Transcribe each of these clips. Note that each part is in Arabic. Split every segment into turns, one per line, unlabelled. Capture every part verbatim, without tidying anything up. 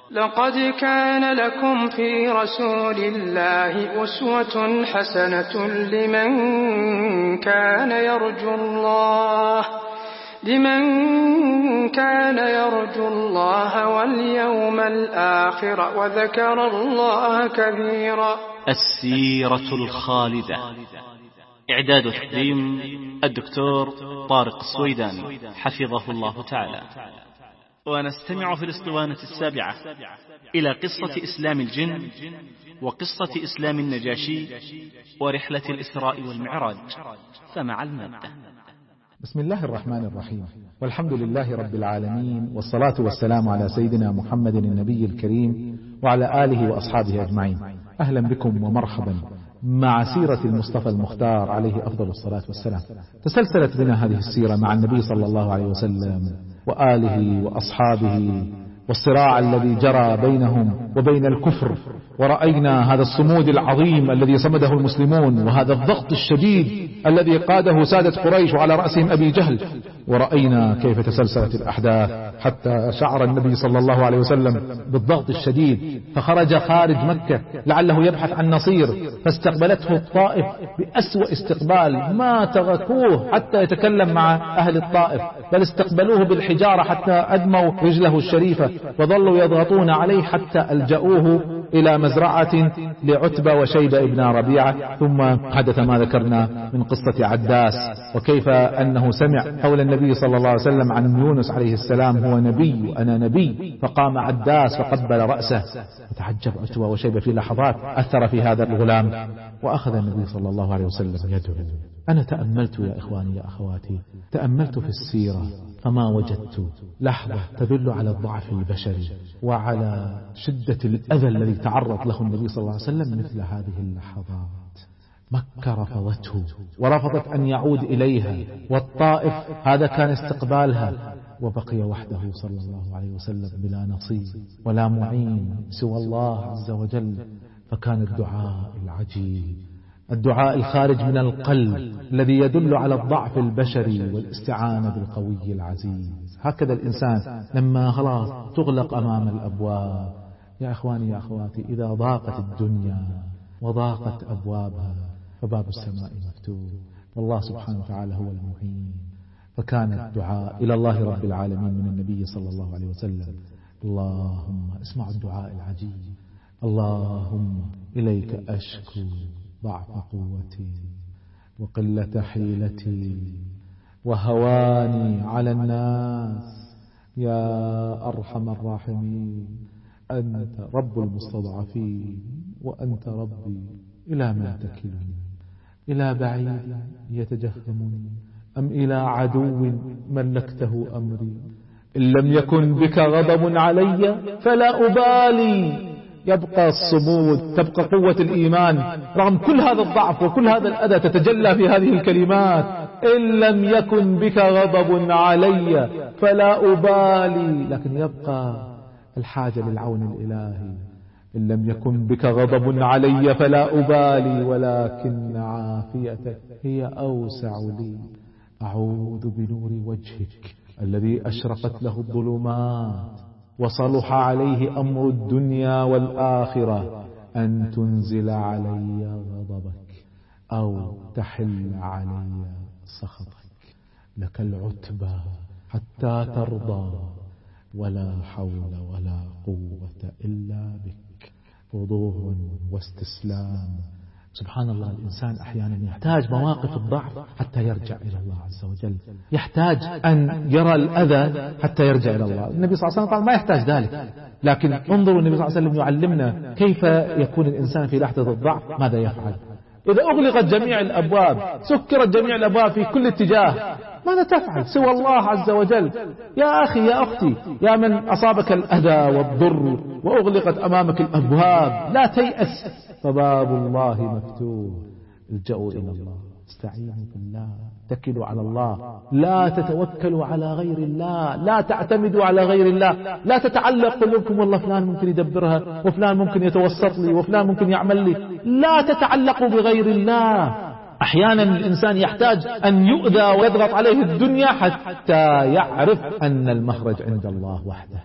لقد كان لكم في رسول الله أسوة حسنة لمن كان يرجو الله لمن كان يرجو الله واليوم الآخر وذكر الله كثيرا.
السيرة الخالدة، إعداد وتقديم الدكتور طارق السويداني حفظه الله تعالى. ونستمع في الاسطوانة السابعة إلى قصة إسلام الجن وقصة إسلام النجاشي ورحلة الإسراء والمعراج، فمع المادة.
بسم الله الرحمن الرحيم، والحمد لله رب العالمين، والصلاة والسلام على سيدنا محمد النبي الكريم وعلى آله وأصحابه أجمعين. أهلا بكم ومرحبا مع سيرة المصطفى المختار عليه أفضل الصلاة والسلام. تسلسلت بنا هذه السيرة مع النبي صلى الله عليه وسلم وآله وأصحابه، والصراع الذي جرى بينهم وبين الكفر، ورأينا هذا الصمود العظيم الذي صمده المسلمون، وهذا الضغط الشديد الذي قاده سادة قريش وعلى رأسهم أبي جهل، ورأينا كيف تسلسلت الأحداث حتى شعر النبي صلى الله عليه وسلم بالضغط الشديد، فخرج خارج مكة لعله يبحث عن نصير، فاستقبلته الطائف بأسوأ استقبال، ما تركوه حتى يتكلم مع أهل الطائف، بل استقبلوه بالحجارة حتى أدموا رجله الشريفة، وظلوا يضغطون عليه حتى ألجأوه إلى مزرعة لعتبة وشيبة ابن ربيعة. ثم حدث ما ذكرنا من قصة عداس، وكيف أنه سمع قول النبي صلى الله عليه وسلم عن يونس عليه السلام هو نبي وأنا نبي، فقام عداس فقبل رأسه، وتعجب عتبة وشيبة في لحظات أثر في هذا الغلام، وأخذ النبي صلى الله عليه وسلم يدعو. أنا تأملت يا إخواني يا أخواتي، تأملت في السيرة فما وجدت لحظة تدل على الضعف البشري وعلى شدة الأذى الذي تعرض له النبي صلى الله عليه وسلم مثل هذه اللحظات. مكة رفضته ورفضت أن يعود إليها، والطائف هذا كان استقبالها، وبقي وحده صلى الله عليه وسلم بلا نصير ولا معين سوى الله عز وجل. فكان الدعاء العجيب، الدعاء الخارج من القلب الذي يدل على الضعف البشري والاستعانة بالقوي العزيز. هكذا الإنسان لما خلاص تغلق أمام الأبواب. يا إخواني يا أخواتي، إذا ضاقت الدنيا وضاقت أبوابها فباب السماء مفتوح، والله سبحانه وتعالى هو المعين. فكان الدعاء إلى الله رب العالمين من النبي صلى الله عليه وسلم: اللهم اسمع الدعاء العجيب، اللهم إليك أشكو ضعف قوتي وقلة حيلتي وهواني على الناس، يا أرحم الراحمين، أنت رب المستضعفين وأنت ربي، إلى ما تكلني؟ إلى بعيد يتجهمني أم إلى عدو ملكته أمري؟ إن لم يكن بك غضب علي فلا أبالي. يبقى الصمود، تبقى قوة الإيمان رغم كل هذا الضعف وكل هذا الأذى، تتجلى في هذه الكلمات: إن لم يكن بك غضب علي فلا أبالي. لكن يبقى الحاجة للعون الإلهي: إن لم يكن بك غضب علي فلا أبالي، ولكن عافيتك هي أوسع لي. أعوذ بنور وجهك الذي أشرقت له الظلمات وصلح عليه أمر الدنيا والآخرة أن تنزل علي غضبك أو تحل علي سخطك. لك العتبى حتى ترضى، ولا حول ولا قوة إلا بك. وضوح واستسلام. سبحان الله، الإنسان أحيانا يحتاج مواقف الضعف حتى يرجع إلى الله عز وجل، يحتاج أن يرى الأذى حتى يرجع إلى الله. النبي صلى الله عليه وسلم قال ما يحتاج ذلك، لكن انظروا النبي صلى الله عليه وسلم يعلمنا كيف يكون الإنسان في لحظة الضعف ماذا يفعل. إذا أغلقت جميع الأبواب، سكرت جميع الأبواب في كل اتجاه، ماذا تفعل سوى الله عز وجل؟ يا أخي يا أختي، يا من أصابك الأذى والضر وأغلقت أمامك الأبواب، لا تيأس، فباب الله مفتوح. الجأوا إلى الله، استعينوا بالله، اتكلوا على الله، لا تتوكلوا على غير الله، لا تعتمدوا على غير الله، لا تتعلق قلوبكم والله فلان ممكن يدبرها وفلان ممكن يتوسط لي وفلان ممكن يعمل لي. لا تتعلقوا بغير الله. أحيانا الإنسان يحتاج أن يؤذى ويضغط عليه الدنيا حتى يعرف أن المخرج عند الله وحده.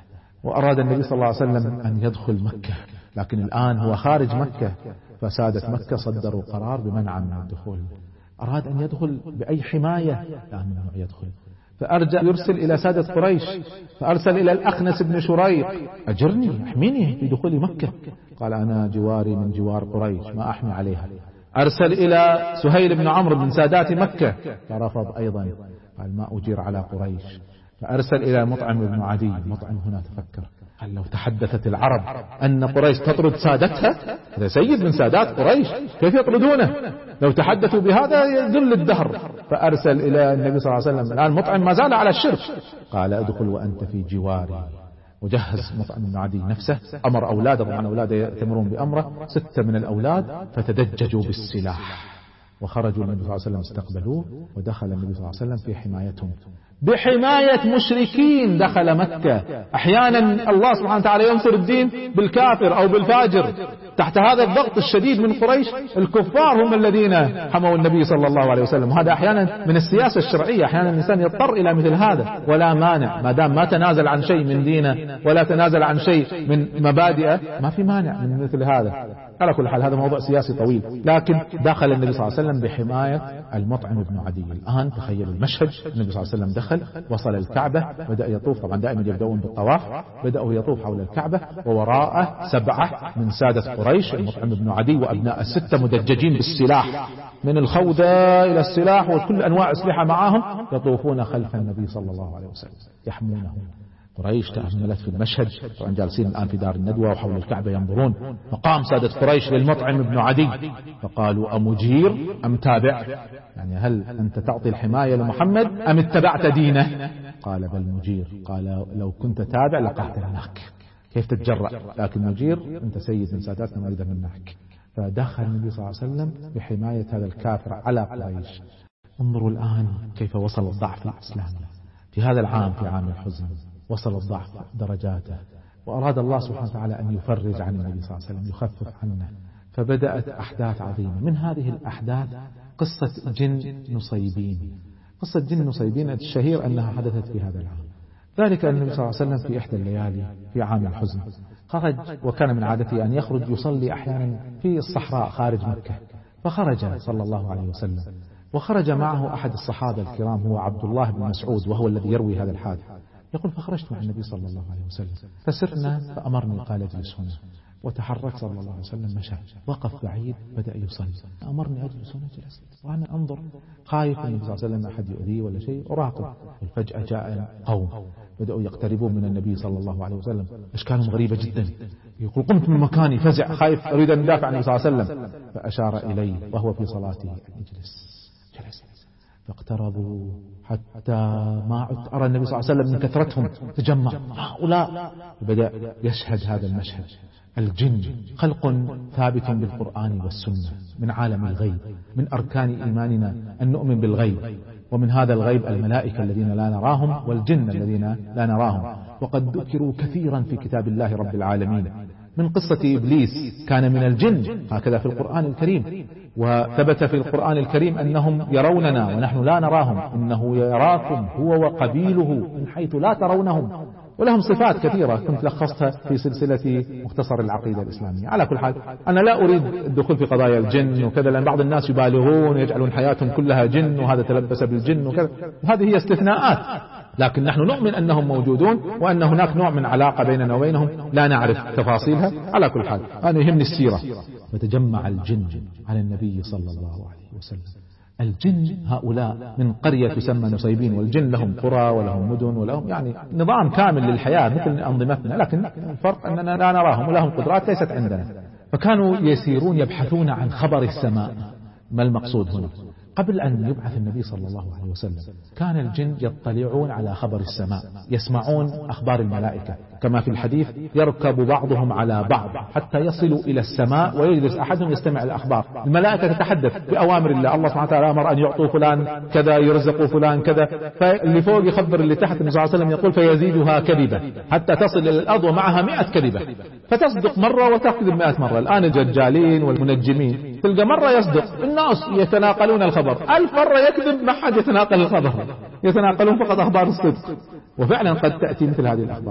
وأراد النبي صلى الله عليه وسلم أن يدخل مكة، لكن الآن هو خارج مكة، فسادة مكة صدروا قرار بمنع من الدخول. أراد أن يدخل بأي حماية، لا ممنوع يدخل. فأرجع يرسل إلى سادة قريش، فأرسل إلى الأخنس بن شريق: أجرني احميني في دخول مكة. قال: أنا جواري من جوار قريش، ما أحمي عليها. أرسل إلى سهيل بن عمرو من سادات مكة، فرفض أيضا، قال: ما أجير على قريش. فأرسل إلى مطعم بن عدي. مطعم هنا تفكر، قال: لو تحدثت العرب أن قريش تطرد سادتها، هذا سيد من سادات قريش، كيف يطردونه؟ لو تحدثوا بهذا يذل الدهر. فأرسل إلى النبي صلى الله عليه وسلم. الآن مطعم ما زال على الشرك، قال: ادخل وأنت في جواري. وجهز مطعم بن عدي نفسه، أمر أولاده، طبعا أولاده يأتمرون بأمره، ستة من الأولاد فتدججوا بالسلاح، وخرجوا النبي صلى الله عليه وسلم استقبلوه، ودخل النبي صلى الله عليه وسلم في حمايتهم، بحماية مشركين دخل مكة. أحيانا الله سبحانه وتعالى ينصر الدين بالكافر أو بالفاجر. تحت هذا الضغط الشديد من قريش، الكفار هم الذين حموا النبي صلى الله عليه وسلم. وهذا أحيانا من السياسة الشرعية، أحيانا الإنسان يضطر إلى مثل هذا، ولا مانع ما دام ما تنازل عن شيء من دينه ولا تنازل عن شيء من مبادئه، ما في مانع من مثل هذا. على كل حال هذا موضوع سياسي طويل، لكن دخل النبي صلى الله عليه وسلم بحماية المطعم بن عدي. الآن تخيل المشهد، النبي صلى الله عليه وسلم دخل، وصل الكعبة، بدأ يطوف، طبعا دائما يبدأون بالطواف، بدأوا يطوف حول الكعبة، ووراءه سبعة من سادة قريش، المطعم بن عدي وأبناء الستة مدججين بالسلاح من الخوذة إلى السلاح وكل أنواع أسلحة معهم، يطوفون خلف النبي صلى الله عليه وسلم يحمونه. قريش تأملت في المشهد، طبعا جالسين الآن في دار الندوة وحول الكعبة ينظرون. فقام سادة قريش للمطعم بن عدي فقالوا: أمجير أم تابع؟ يعني هل أنت تعطي الحماية لمحمد أم اتبعت دينه؟ قال: بل مجير. قال: لو كنت تابع لقاتلناك، كيف تتجرأ؟ لكن مجير، أنت سيد من ساداتنا نريد منك. فدخل النبي صلى الله عليه وسلم بحماية هذا الكافر على قريش. انظروا الآن كيف وصل الضعف الإسلامي في هذا العام، في عام الحزن وصل الضعف درجاته، وأراد الله سبحانه وتعالى أن يفرج عن النبي صلى الله عليه وسلم، يخفف عنه. فبدأت أحداث عظيمة. من هذه الأحداث قصة جن نصيبين. قصة جن نصيبين الشهير أنها حدثت في هذا العام. ذلك أن النبي صلى الله عليه وسلم في إحدى الليالي في عام الحزن خرج، وكان من عادته أن يخرج يصلي أحيانا في الصحراء خارج مكة. فخرج صلى الله عليه وسلم، وخرج معه أحد الصحابة الكرام هو عبد الله بن مسعود، وهو الذي يروي هذا الحادث. يقول: فخرجت مع النبي صلى الله عليه وسلم فسرنا، فأمرني قال: اجلس هنا. وتحرك صلى الله عليه وسلم، مشى، وقف بعيد، بدأ يصلي. أمرني أجلس هنا، جلست، وأنا أنظر خايف النبي صلى الله عليه وسلم أحد يؤذيه ولا شيء، أراقب. فجأة جاء قوم بدأوا يقتربون من النبي صلى الله عليه وسلم، أشكالهم غريبة جدا. يقول: قمت من مكاني فزع خايف، أريد أن أدافع عن النبي صلى الله عليه وسلم. فأشار إلي وهو في صلاته: اجلس. جلس. فاقتربوا حتى ما أرى النبي صلى الله عليه وسلم من كثرتهم تجمع هؤلاء. بدأ يشهد هذا المشهد. الجن خلق ثابت بالقرآن والسنة من عالم الغيب، من أركان إيماننا أن نؤمن بالغيب، ومن هذا الغيب الملائكة الذين لا نراهم والجن الذين لا نراهم. وقد ذكروا كثيرا في كتاب الله رب العالمين، من قصة إبليس كان من الجن، هكذا في القرآن الكريم. وثبت في القرآن الكريم أنهم يروننا ونحن لا نراهم، إنه يراكم هو وقبيله من حيث لا ترونهم. ولهم صفات كثيرة كنت لخصتها في سلسلة مختصر العقيدة الإسلامية. على كل حال أنا لا أريد الدخول في قضايا الجن وكذا، لأن بعض الناس يبالغون يجعلون حياتهم كلها جن، وهذا تلبس بالجن وكذا، وهذه هي استثناءات. لكن نحن نؤمن أنهم موجودون، وأن هناك نوع من علاقة بيننا وبينهم لا نعرف تفاصيلها. على كل حال أنا يهمني السيرة. فتجمع الجن على النبي صلى الله عليه وسلم. الجن هؤلاء من قرية تسمى نصيبين، والجن لهم قرى ولهم مدن ولهم يعني نظام كامل للحياة مثل أنظمتنا، لكن الفرق أننا لا نراهم ولهم قدرات ليست عندنا. فكانوا يسيرون يبحثون عن خبر السماء. ما المقصود هنا؟ قبل أن يبعث النبي صلى الله عليه وسلم كان الجن يطلعون على خبر السماء، يسمعون أخبار الملائكة، كما في الحديث: يركب بعضهم على بعض حتى يصلوا إلى السماء ويجلس أحدهم يستمع الأخبار. الملائكة تتحدث بأوامر الله، الله سبحانه وتعالى أمر أن يعطوا فلان كذا، يرزقوا فلان كذا، فاللي فوق يخبر اللي تحت. النبي صلى الله عليه وسلم يقول: فيزيدها كذبة حتى تصل إلى الأرض ومعها مئة كذبة، فتصدق مرة وتكذب مئة مرة. الآن الدجالين والمنجمين تلقى مرة يصدق، الناس يتناقلون الخبر، ألف مرة يكذب، ما حد يتناقل الخبر، يتناقلون فقط أخبار الصدق. وفعلا قد تأتي مثل هذه الأخبار.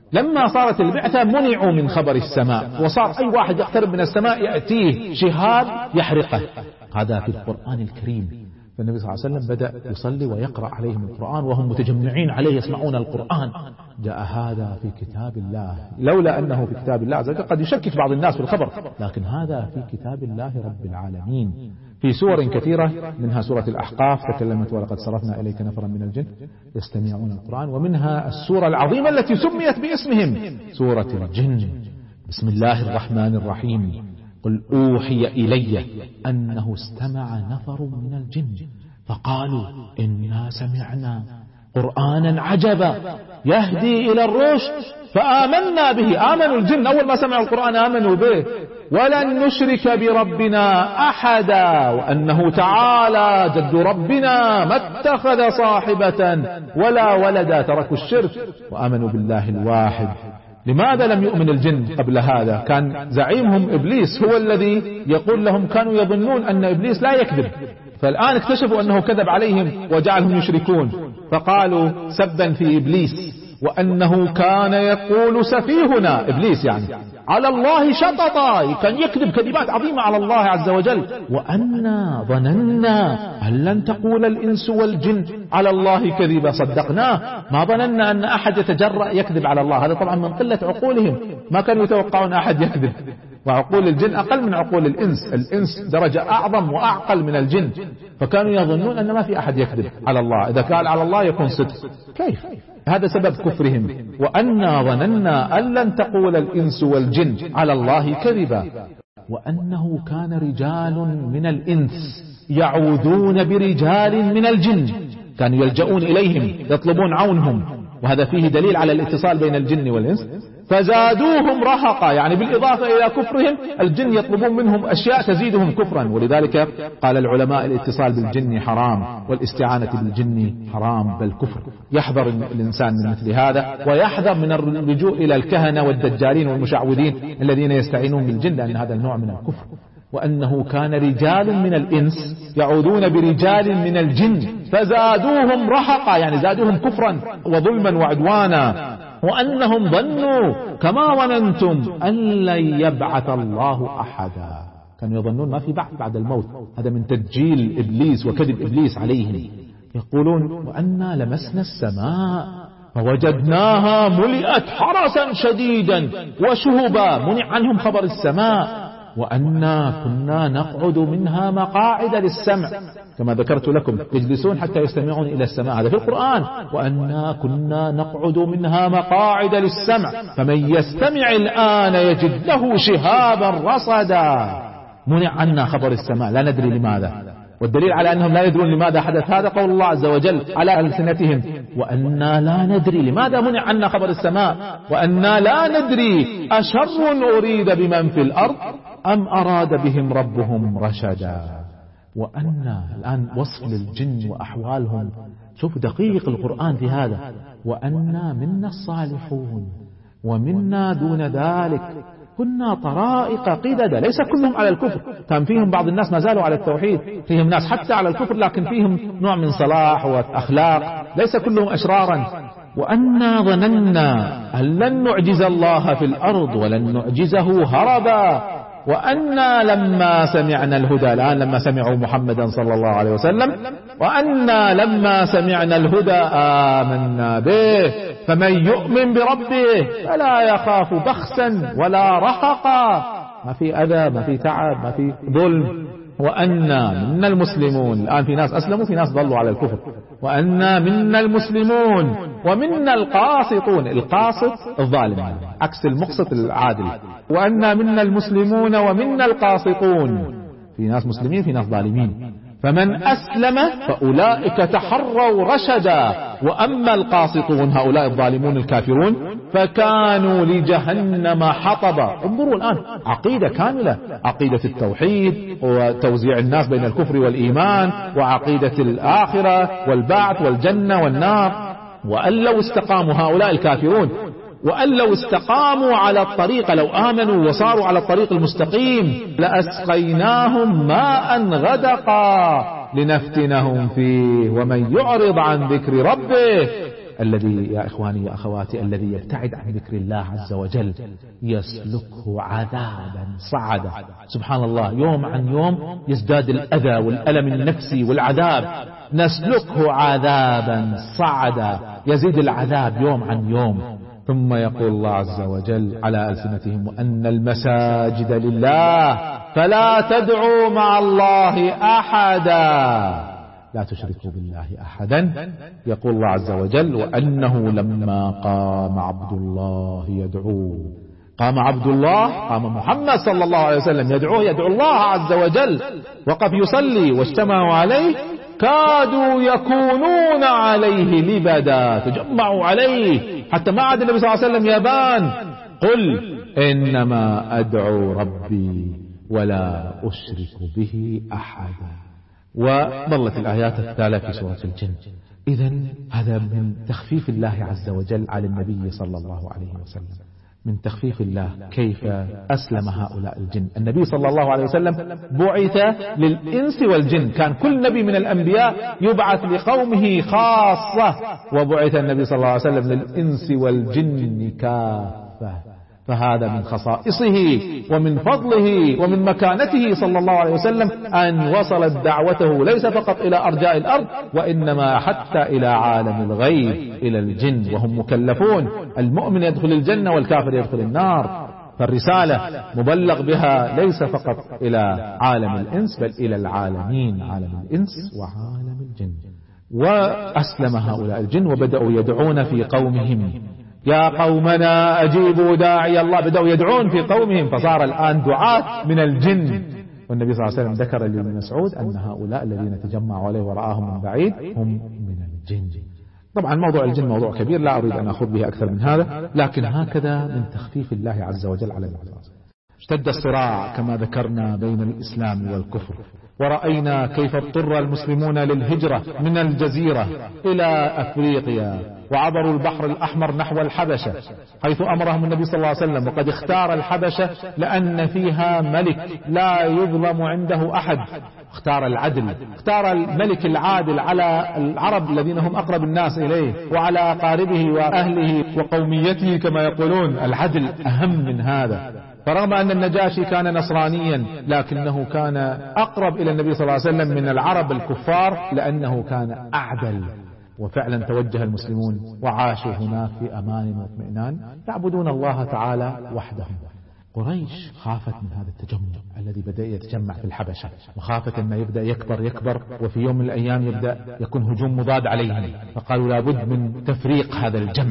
لما صارت البعثة منعوا من خبر السماء، وصار أي واحد يقترب من السماء يأتيه شهاب يحرقه. هذا في القرآن الكريم. فالنبي صلى الله عليه وسلم بدأ يصلي ويقرأ عليهم القرآن وهم متجمعين عليه يسمعون القرآن. جاء هذا في كتاب الله، لولا أنه في كتاب الله عز وجل قد يشكك بعض الناس في الخبر، لكن هذا في كتاب الله رب العالمين. في سور كثيرة، منها سورة الأحقاف تكلمت ولقد صرفنا إليك نفرا من الجن يستمعون القرآن، ومنها السورة العظيمة التي سميت باسمهم سورة الجن. بسم الله الرحمن الرحيم. قل أوحي إلي أنه استمع نفر من الجن فقالوا إنا سمعنا قرآنا عجبا يهدي إلى الرشد فآمنا به. آمنوا الجن أول ما سمعوا القرآن آمنوا به. ولن نشرك بربنا أحدا وأنه تعالى جد ربنا ما اتخذ صاحبة ولا ولدا. تركوا الشرك وآمنوا بالله الواحد. لماذا لم يؤمن الجن قبل هذا؟ كان زعيمهم إبليس هو الذي يقول لهم، كانوا يظنون أن إبليس لا يكذب، فالآن اكتشفوا أنه كذب عليهم وجعلهم يشركون، فقالوا سبا في إبليس وأنه كان يقول سفيهنا، إبليس يعني، على الله شططا، كان يكذب كذبات عظيمة على الله عز وجل. وأنا ظننا أن لن تقول الإنس والجن على الله كذبا صدقناه، ما ظننا أن أحد يتجرأ يكذب على الله. هذا طبعا من قلة عقولهم، ما كانوا يتوقعون أحد يكذب. وعقول الجن أقل من عقول الإنس، الإنس درجة أعظم وأعقل من الجن، فكانوا يظنون أن ما في أحد يكذب على الله، إذا قال على الله يكون صدق. كيف؟ هذا سبب كفرهم. وأنا ظننا أن لن تقول الإنس والجن على الله كذبا وأنه كان رجال من الإنس يعوذون برجال من الجن، كانوا يلجؤون إليهم يطلبون عونهم، وهذا فيه دليل على الاتصال بين الجن والإنس. فزادوهم رهقا، يعني بالإضافة إلى كفرهم الجن يطلبون منهم أشياء تزيدهم كفرا. ولذلك قال العلماء الاتصال بالجن حرام والاستعانة بالجن حرام بل كفر. يحذر الإنسان من مثل هذا، ويحذر من اللجوء إلى الكهنة والدجالين والمشعوذين الذين يستعينون بالجن، لأن هذا النوع من الكفر. وأنه كان رجال من الإنس يعوذون برجال من الجن فزادوهم رهقا، يعني زادوهم كفرا وظلما وعدوانا. وأنهم ظنوا كما ظننتم أن لن يبعث الله أحدا، كانوا يظنون ما في بعث بعد الموت. هذا من تدجيل إبليس وكذب إبليس عليهم. يقولون وأنا لمسنا السماء فوجدناها ملئت حرسا شديدا وشهبا، منع عنهم خبر السماء. وأنا كنا نقعد منها مقاعد للسمع، كما ذكرت لكم يجلسون حتى يستمعون إلى السماء، هذا في القرآن. وأنا كنا نقعد منها مقاعد للسمع فمن يستمع الآن يجد له شهابا رصدا. منع عنا خبر السماء، لا ندري لماذا. والدليل على أنهم لا يدرون لماذا حدث هذا قول الله عز وجل على ألسنتهم وأنا لا ندري لماذا منع عنا خبر السماء. وأنا لا ندري أشر أريد بمن في الأرض أم أراد بهم ربهم رشدا. وأنا الآن وصف للجن وأحوالهم، شوف دقيق القرآن في هذا. وأنا منا الصالحون ومنا دون ذلك كنا طرائق قددا، ليس كلهم على الكفر، كان فيهم بعض الناس ما زالوا على التوحيد، فيهم ناس حتى على الكفر لكن فيهم نوع من صلاح وأخلاق، ليس كلهم أشرارا. وأنا ظننا أن لن نعجز الله في الأرض ولن نعجزه هربا وأنا لما سمعنا الهدى، الآن لما سمعوا محمدا صلى الله عليه وسلم، وأنا لما سمعنا الهدى آمنا به فمن يؤمن بربه فلا يخاف بخسا ولا رهقا، ما في أذى ما في تعب ما في ظلم. وأنا منا المسلمون، الآن في ناس أسلموا في ناس ظلوا على الكفر. وأنا منا المسلمون ومنا القاسطون، القاسط الظالم عكس المقسط العادل. وأنا منا المسلمون ومنا القاسطون، في ناس مسلمين في ناس ظالمين. فمن أسلم فأولئك تحروا رشدا وأما القاسطون هؤلاء الظالمون الكافرون فكانوا لجهنم حطبا. انظروا الآن عقيدة كاملة، عقيدة التوحيد وتوزيع الناس بين الكفر والإيمان وعقيدة الآخرة والبعث والجنة والنار. وأن لو استقاموا هؤلاء الكافرون، وأن لو استقاموا على الطريق، لو آمنوا وصاروا على الطريق المستقيم لأسقيناهم ماء غدقا لنفتنهم فيه ومن يعرض عن ذكر ربه الذي يا إخواني يا أخواتي الذي يبتعد عن ذكر الله عز وجل يسلكه عذابا صعدا. سبحان الله، يوم عن يوم يزداد الأذى والألم النفسي والعذاب، نسلكه عذابا صعدا، يزيد العذاب يوم عن يوم. ثم يقول الله عز وجل على ألسنتهم: وأن المساجد لله فلا تدعوا مع الله أحدا، لا تشركوا بالله أحدا. يقول الله عز وجل: وأنه لما قام عبد الله يدعوه، قام عبد الله، قام محمد صلى الله عليه وسلم يدعوه، يدعو الله عز وجل، وقف يصلي واجتمعوا عليه، كادوا يكونون عليه لبدا، تجمعوا عليه حتى ما عاد النبي صلى الله عليه وسلم يبان. قل إنما أدعو ربي ولا أشرك به أحدا. وظلت الآيات التالية في سورة الجن. إذن هذا من تخفيف الله عز وجل على النبي صلى الله عليه وسلم، من تخفيف الله كيف أسلم هؤلاء الجن. النبي صلى الله عليه وسلم بعث للإنس والجن، كان كل نبي من الأنبياء يبعث لقومه خاصة، وبعث النبي صلى الله عليه وسلم للإنس والجن كافة. فهذا من خصائصه ومن فضله ومن مكانته صلى الله عليه وسلم أن وصلت دعوته ليس فقط إلى أرجاء الأرض، وإنما حتى إلى عالم الغيب، إلى الجن، وهم مكلفون. المؤمن يدخل الجنة والكافر يدخل النار. فالرسالة مبلغ بها ليس فقط إلى عالم الإنس بل إلى العالمين، عالم الإنس وعالم الجن. وأسلم هؤلاء الجن وبدأوا يدعون في قومهم: يا قومنا أجيبوا داعي الله. بدأوا يدعون في قومهم، فصار الآن دعاة من الجن. والنبي صلى الله عليه وسلم ذكر لابن مسعود أن هؤلاء الذين تجمعوا عليه ورآهم من بعيد هم من الجن. طبعا موضوع الجن موضوع كبير لا أريد أن أخذ به أكثر من هذا، لكن هكذا من تخفيف الله عز وجل على الناس. اشتد الصراع كما ذكرنا بين الإسلام والكفر، ورأينا كيف اضطر المسلمون للهجرة من الجزيرة إلى أفريقيا، وعبروا البحر الأحمر نحو الحبشة، حيث أمرهم النبي صلى الله عليه وسلم. وقد اختار الحبشة لأن فيها ملك لا يظلم عنده أحد، اختار العدل، اختار الملك العادل على العرب الذين هم أقرب الناس إليه وعلى أقاربه وأهله وقوميته كما يقولون. العدل أهم من هذا. فرغم أن النجاشي كان نصرانيا لكنه كان أقرب إلى النبي صلى الله عليه وسلم من العرب الكفار، لأنه كان أعدل. وفعلا توجه المسلمون وعاشوا هناك في أمان واطمئنان يعبدون الله تعالى وحده. قريش خافت من هذا التجمع الذي بدأ يتجمع في الحبشة، وخافت أن يبدأ يكبر يكبر وفي يوم من الأيام يبدأ يكون هجوم مضاد عليهم، فقالوا لابد من تفريق هذا الجمع.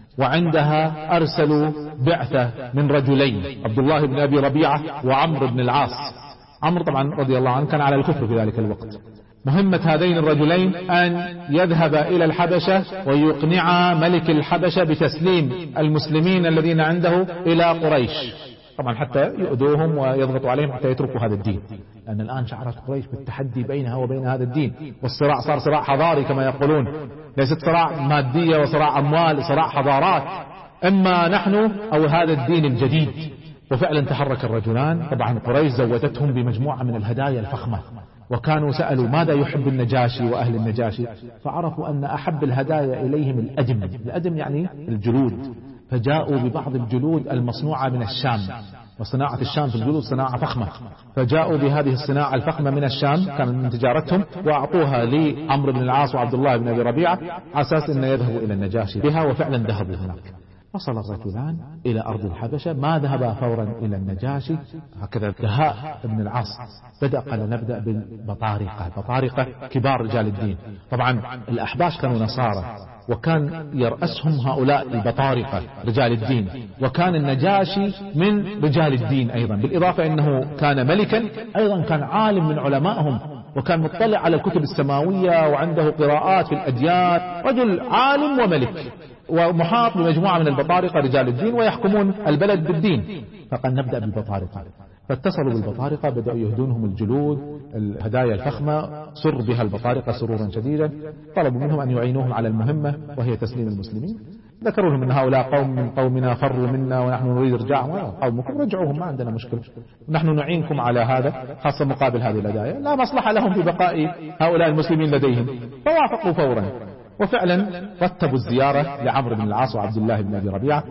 وعندها أرسلوا بعثة من رجلين، عبد الله بن أبي ربيعة وعمرو بن العاص. عمرو طبعا رضي الله عنه كان على الكفر في ذلك الوقت. مهمة هذين الرجلين أن يذهب إلى الحبشة ويقنع ملك الحبشة بتسليم المسلمين الذين عنده إلى قريش، طبعا حتى يؤذوهم ويضغطوا عليهم حتى يتركوا هذا الدين، لأن الآن شعرت قريش بالتحدي بينها وبين هذا الدين، والصراع صار صراع حضاري كما يقولون، ليست صراع مادية وصراع أموال، صراع حضارات، إما نحن أو هذا الدين الجديد. وفعلا تحرك الرجلان. طبعا قريش زودتهم بمجموعة من الهدايا الفخمة، وكانوا سألوا ماذا يحب النجاشي وأهل النجاشي، فعرفوا أن أحب الهدايا إليهم الأدم. الأدم يعني الجلود، فجاءوا ببعض الجلود المصنوعة من الشام، وصناعة الشام في الجلود صناعة فخمة، فجاءوا بهذه الصناعة الفخمة من الشام كان من تجارتهم، وأعطوها لعمرو بن العاص وعبد الله بن أبي ربيعة على أساس أن يذهبوا إلى النجاشي بها. وفعلا ذهبوا هناك. وصل الرجلان إلى أرض الحبشة، ما ذهبا فورا إلى النجاشي. هكذا دهاء بن العاص بدأ قال نبدأ بالبطارقة. البطارقة كبار رجال الدين، طبعا الأحباش كانوا نصارى، وكان يرأسهم هؤلاء البطارقة رجال الدين، وكان النجاشي من رجال الدين أيضا، بالإضافة أنه كان ملكا أيضا، كان عالم من علمائهم، وكان مطلع على الكتب السماوية وعنده قراءات في الأديان، رجل عالم وملك، ومحاط بمجموعة من البطارقة رجال الدين ويحكمون البلد بالدين. فقال نبدأ بالبطارقة. فاتصلوا بالبطارقة، بدأوا يهدونهم الجلود، الهدايا الفخمة، سر بها البطارقة سرورا شديدا. طلبوا منهم أن يعينوهم على المهمة وهي تسليم المسلمين. ذكروا لهم أن هؤلاء قوم من قومنا فروا منا ونحن نريد رجاعهم، قومكم رجعوهم ما عندنا مشكلة، نحن نعينكم على هذا، خاصة مقابل هذه الهدايا، لا مصلحة لهم في بقاء هؤلاء المسلمين لديهم. فوافقوا فورا. وفعلا رتبوا الزيارة لعمرو بن العاص وعبد الله بن أبي ربيعة،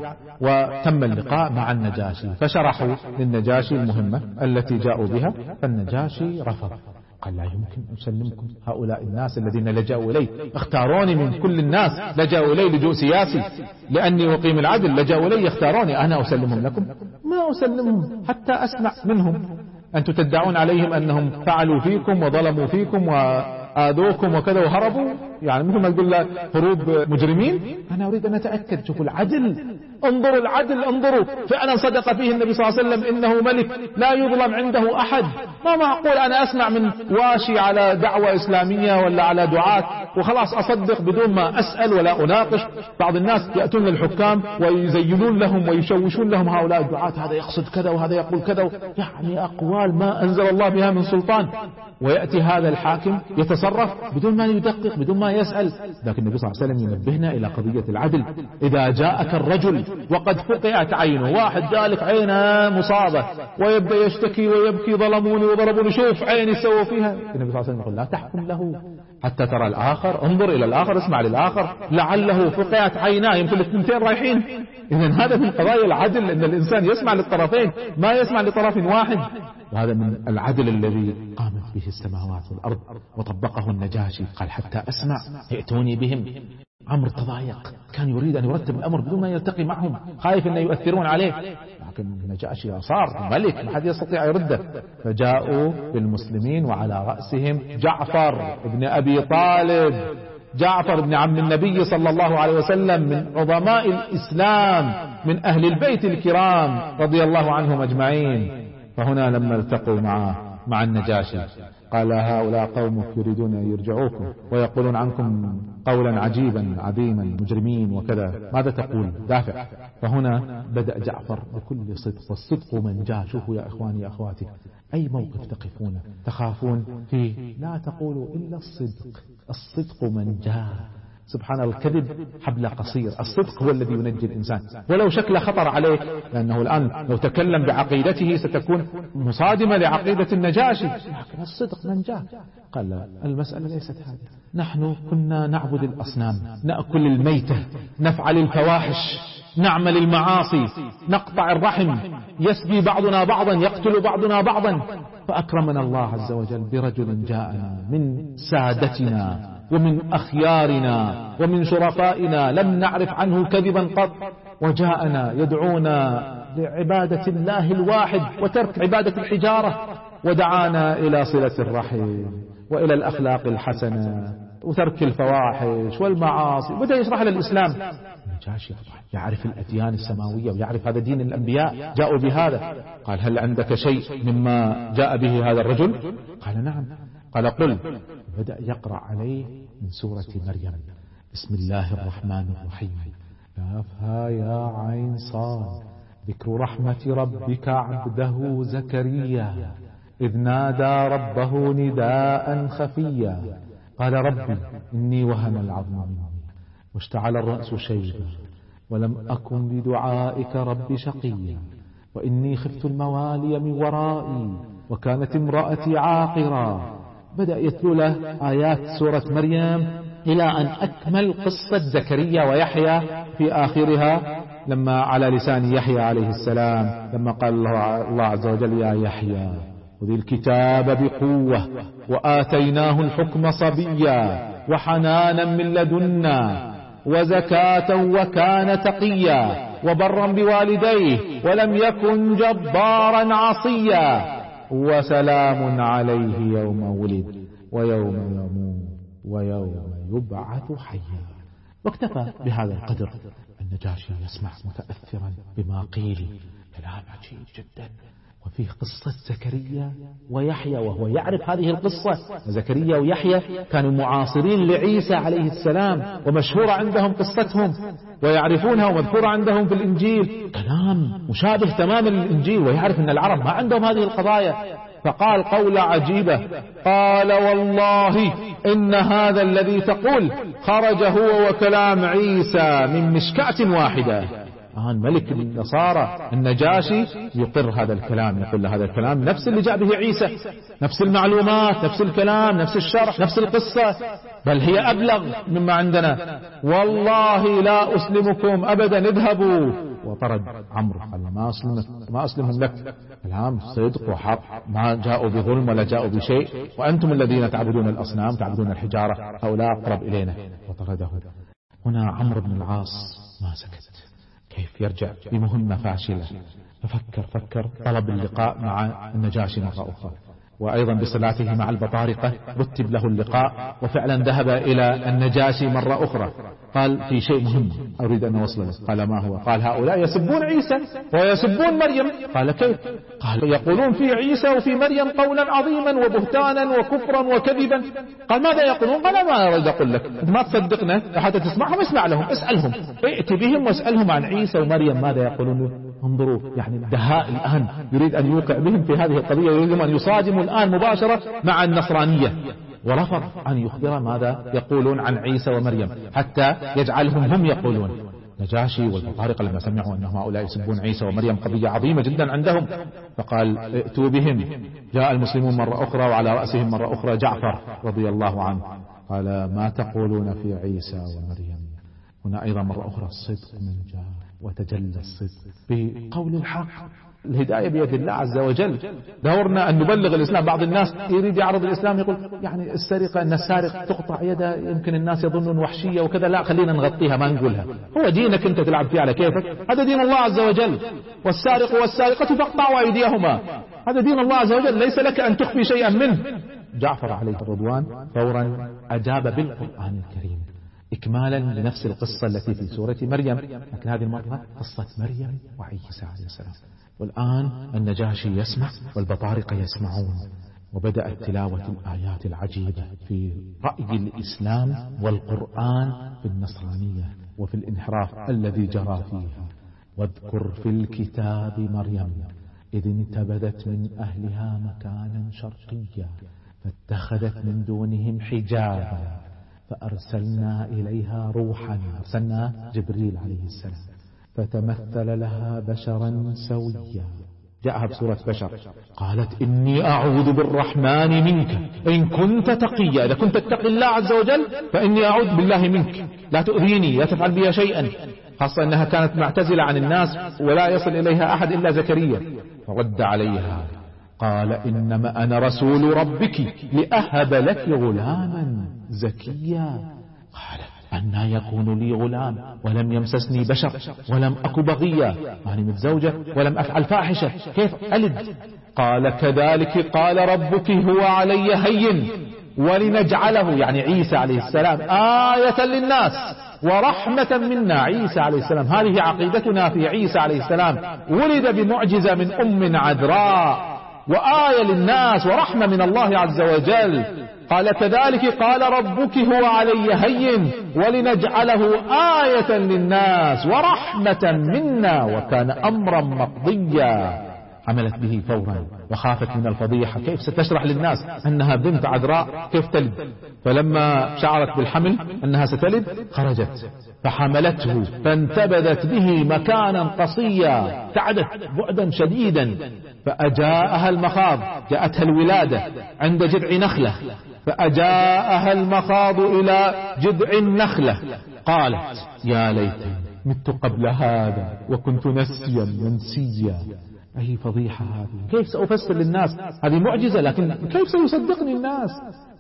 وتم اللقاء مع النجاشي، فشرحوا للنجاشي المهمة التي جاءوا بها، فالنجاشي رفض، قال لا يمكن أن أسلمكم هؤلاء الناس الذين لجأوا إلي، اختاروني من كل الناس، لجأوا إلي لجوء سياسي لأني أقيم العدل، لجأوا إلي اختاروني، أنا أسلمهم لكم؟ ما أسلمهم حتى أسمع منهم. أنتم تدعون عليهم أنهم فعلوا فيكم وظلموا فيكم وآذوكم وكذا وهربوا، يعني مثل ما تقول هروب مجرمين. أنا أريد أن أتأكد، شوفوا العدل، انظروا العدل، انظروا فعلا صدق فيه النبي صلى الله عليه وسلم إنه ملك لا يظلم عنده أحد. ما معقول أنا أسمع من واشي على دعوة إسلامية ولا على دعاة وخلاص أصدق بدون ما أسأل ولا أناقش. بعض الناس يأتون للحكام ويزينون لهم ويشوشون لهم هؤلاء الدعاة، هذا يقصد كذا وهذا يقول كذا، يعني أقوال ما أنزل الله بها من سلطان، ويأتي هذا الحاكم يتصرف بدون ما يدقق بدون ما يسأل. لكن النبي صلى الله عليه وسلم ينبهنا إلى قضية العدل. إذا جاءك الرجل وقد فقعت عينه، واحد جالك عينه مصابة ويبدأ يشتكي ويبكي، ظلموني وضربوني، شوف عيني سووا فيها، النبي صلى الله عليه وسلم يقول لا تحكم له حتى ترى الآخر، انظر إلى الآخر، اسمع للآخر، لعله فقعت عيناه، يمكن الاثنتين رايحين. إذن هذا من قضايا العدل، أن الإنسان يسمع للطرفين ما يسمع لطرف واحد، وهذا من العدل الذي قامت به السماوات والأرض وطبقه النجاشي. قال حتى أسمع، ائتوني بهم. عمرو تضايق، كان يريد أن يرتب الأمر بدون ما يلتقي معهم، خايف أن يؤثرون عليه، لكن النجاشي صار ملك ما حد يستطيع يرده. فجاءوا بالمسلمين وعلى رأسهم جعفر ابن أبي طالب، جعفر ابن عم النبي صلى الله عليه وسلم، من عظماء الإسلام، من أهل البيت الكرام رضي الله عنهم أجمعين. فهنا لما التقوا مع مع النجاشي قال هؤلاء قومك يريدون أن يرجعوكم ويقولون عنكم قولا عجيبا عظيما، مجرمين وكذا، ماذا تقول؟ دافع. فهنا بدأ جعفر بكل صدق، والصدق من جاء. شوفوا يا إخواني يا أخواتي، أي موقف تقفون تخافون فيه لا تقولوا إلا الصدق، الصدق من جاء. سبحان الكذب حبل قصير، الصدق هو الذي ينجي الإنسان، ولو شكل خطر عليه، لأنه الآن لو تكلم بعقيدته ستكون مصادمة لعقيدة النجاشي، لكن الصدق من جاء. قال لا، المسألة ليست هذه، نحن كنا نعبد الأصنام، نأكل الميتة، نفعل الفواحش، نعمل المعاصي، نقطع الرحم، يسبي بعضنا بعضا، يقتل بعضنا بعضا، فأكرمنا الله عز وجل برجل جاءنا من سادتنا ومن أخيارنا ومن شرفائنا، لم نعرف عنه كذبا قط، وجاءنا يدعونا لعبادة الله الواحد وترك عبادة الحجارة، ودعانا إلى صلة الرحم وإلى الأخلاق الحسنة وترك الفواحش والمعاصي، بدأ يشرح للإسلام. النجاشي يعرف الأديان السماوية ويعرف هذا دين الأنبياء، جاءوا بهذا. قال هل عندك شيء مما جاء به هذا الرجل؟ قال نعم. قال قل. بدأ يقرأ عليه من سورة مريم، بسم الله الرحمن الرحيم، كافها يا عين صاد، ذكر رحمة ربك عبده زكريا إذ نادى ربه نداء خفيا قال ربي إني وهن العظم مني واشتعل الرأس شيبا ولم أكن بدعائك رب شقيا وإني خفت الموالي من ورائي وكانت امرأتي عاقرا. بدأ يتلو له آيات سورة مريم إلى أن أكمل قصة زكريا ويحيى في آخرها، لما على لسان يحيى عليه السلام لما قال الله عز وجل يا يحيى خذ الكتاب بقوة وآتيناه الحكم صبيا وحنانا من لدنا وزكاة وكان تقيا وبرا بوالديه ولم يكن جبارا عصيا وسلام عليه يوم ولد ويوم يموت ويوم يبعث حيا. واكتفى بهذا القدر. النجاشي يسمع متأثرا بما قيل، كلام عجيب جدا. وفيه قصة زكريا ويحيى، وهو يعرف هذه القصة. زكريا ويحيى كانوا معاصرين لعيسى عليه السلام، ومشهورة عندهم قصتهم ويعرفونها ومذكورة عندهم في الإنجيل، كلام مشابه تماما للإنجيل، ويعرف أن العرب ما عندهم هذه القضايا. فقال قولة عجيبة، قال والله إن هذا الذي تقول خرج هو وكلام عيسى من مشكاة واحدة. الآن ملك النصارى النجاشي يقر هذا الكلام، يقول هذا الكلام نفس اللي جاء به عيسى، نفس المعلومات، نفس الكلام، نفس الشرح، نفس القصة. بل هي أبلغ مما عندنا، والله لا أسلمكم أبدا اذهبوا. وطرد عمرو قال ما أسلمك ما أسلمهم لك، الآن صدق وحق، ما جاءوا بظلم ولا جاءوا بشيء، وأنتم الذين تعبدون الأصنام تعبدون الحجارة، هؤلاء أقرب إلينا. وطرده. هنا عمرو بن العاص ما سكت، كيف يرجع بمهمة فاشلة، ففكر فكر طلب اللقاء مع النجاشي مرة أخرى، وأيضا بصلاته مع البطارقة رتب له اللقاء، وفعلا ذهب إلى النجاشي مرة أخرى. قال في شيء مهم أريد أن أوصل له. قال ما هو؟ قال هؤلاء يسبون عيسى ويسبون مريم. قال كيف؟ قال يقولون في عيسى وفي مريم قولا عظيما وبهتانا وكفرا وكذبا. قال ماذا يقولون؟ قال ما أريد أقول لك، أنت ما تصدقنا حتى تسمعهم، اسمع لهم اسألهم، ائت بهم واسألهم عن عيسى ومريم ماذا يقولون. انظروا يعني الدهاء الآن يريد أن يوقع بهم في هذه القضية، يريد أن يصادموا الآن مباشرة مع النصرانية، ورفض أن يخبر ماذا يقولون عن عيسى ومريم حتى يجعلهم هم يقولون. نجاشي والبطارقة لما سمعوا أن هؤلاء يسبون عيسى ومريم قضية عظيمة جدا عندهم، فقال ائتوا بهم. جاء المسلمون مرة أخرى وعلى رأسهم مرة أخرى جعفر رضي الله عنه. قال ما تقولون في عيسى ومريم؟ هنا أيضا مرة أخرى الصدق من جاء وتجلى الصدق بقول الحق. الهداية بيد الله عز وجل، دورنا أن نبلغ الإسلام. بعض الناس يريد يعرض الإسلام يقول يعني السرقة أن السارق تقطع يده يمكن الناس يظنون وحشية وكذا، لا خلينا نغطيها ما نقولها، هو دينك أنت تلعب فيه على كيفك، هذا دين الله عز وجل. والسارق والسارقة فاقطعوا أيديهما، هذا دين الله عز وجل، ليس لك أن تخفي شيئا منه. جعفر عليه الرضوان فورا أجاب بالقرآن الكريم إكمالا لنفس القصة التي في سورة مريم، لكن هذه المرة قصة مريم وعيسى عليه السلام. والآن النجاشي يسمع والبطارقة يسمعون، وبدأت تلاوة الآيات العجيبة في رأي الإسلام والقرآن في النصرانية وفي الانحراف الذي جرى فيها. واذكر في الكتاب مريم إذ انتبذت من أهلها مكانا شرقيا فاتخذت من دونهم حجابا فأرسلنا إليها روحا، أرسلنا جبريل عليه السلام، فتمثل لها بشرا سويا. جاءها بصورة بشر. قالت إني أعوذ بالرحمن منك إن كنت تقيا، إذا كنت تتقي الله عز وجل فإني أعوذ بالله منك، لا تؤذيني لا تفعل بي شيئا، خاصة أنها كانت معتزلة عن الناس ولا يصل إليها أحد إلا زكريا. فرد عليها قال إنما أنا رسول ربك لأهب لك غلاما زكيا. قالت أنا يكون لي غلام ولم يمسسني بشر ولم أك بغيا، يعني متزوجة ولم أفعل فاحشة، كيف ألد؟ قال كذلك قال ربك هو علي هين ولنجعله، يعني عيسى عليه السلام، آية للناس ورحمة منا. عيسى عليه السلام هذه عقيدتنا في عيسى عليه السلام، ولد بمعجزة من أم عذراء وآية للناس ورحمة من الله عز وجل. قال كذلك قال ربك هو علي هين ولنجعله آية للناس ورحمة منا وكان أمرا مقضيا. عملت به فورا وخافت من الفضيحة، كيف ستشرح للناس أنها بنت عذراء كيف تلد؟ فلما شعرت بالحمل أنها ستلد خرجت فحملته فانتبذت به مكانا قصيا، ابتعدت بعدا شديدا. فأجاءها المخاض، جاءتها الولادة عند جذع نخلة، فأجاءها المخاض إلى جذع النخلة قالت يا ليتني مت قبل هذا وكنت نسيا منسيا. أي فضيحة هذه، كيف سأفسر للناس؟ هذه معجزة لكن كيف سيصدقني الناس؟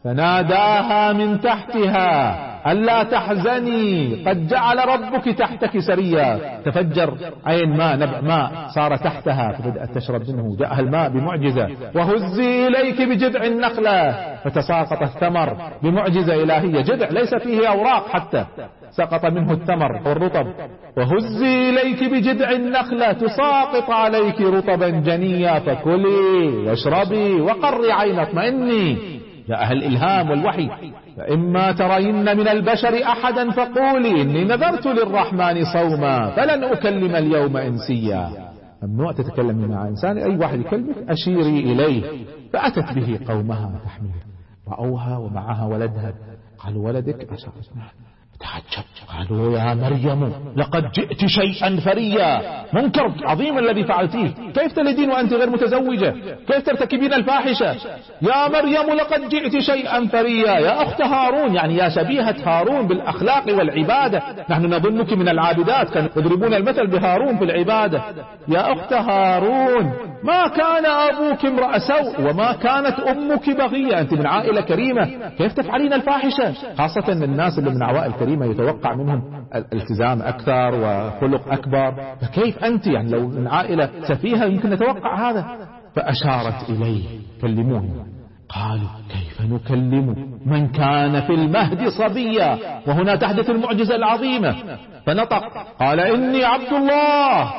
فناداها من تحتها ألا تحزني قد جعل ربك تحتك سريا. تفجر عين ماء نبع ماء صار تحتها فبدأت تشرب منه، جاءها الماء بمعجزة. وهزي إليك بجذع النخلة فتساقط الثمر بمعجزة إلهية، جذع ليس فيه أوراق حتى سقط منه الثمر والرطب. وهزي إليك بجذع النخلة تساقط عليك رطبا جنيا فكلي واشربي وقري عين اطمئني. جاءها الإلهام والوحي. فإما ترين من البشر أحدا فقولي إني نذرت للرحمن صوما فلن أكلم اليوم إنسيا. ممنوع تتكلمي مع إنسان، أي واحد يكلمك أشيري إليه. فأتت به قومها تحمله، رأوها ومعها ولدها، قالوا ولدك؟ أشارت تعجب، قالوا يا مريم لقد جئت شيئا فريا، منكر عظيم الذي فعلتيه، كيف تلدين وأنت غير متزوجة، كيف ترتكبين الفاحشة، يا مريم لقد جئت شيئا فريا، يا أخت هارون، يعني يا شبيهة هارون بالأخلاق والعبادة، نحن نظنك من العابدات، كانوا يضربون المثل بهارون في العبادة، يا أخت هارون ما كان أبوك امرأ سوء وما كانت أمك بغية، أنت من عائلة كريمة، كيف تفعلين الفاحشة، خاصة الناس اللي من عوائل كريمة يتوقع منهم الالتزام أكثر وخلق أكبر، فكيف أنت يعني لو من عائلة سفيهة يمكن نتوقع هذا. فأشارت إليه كلموني، قالوا كيف نكلم من كان في المهد صبيا، وهنا تحدث المعجزة العظيمة، فنطق قال إني عبد الله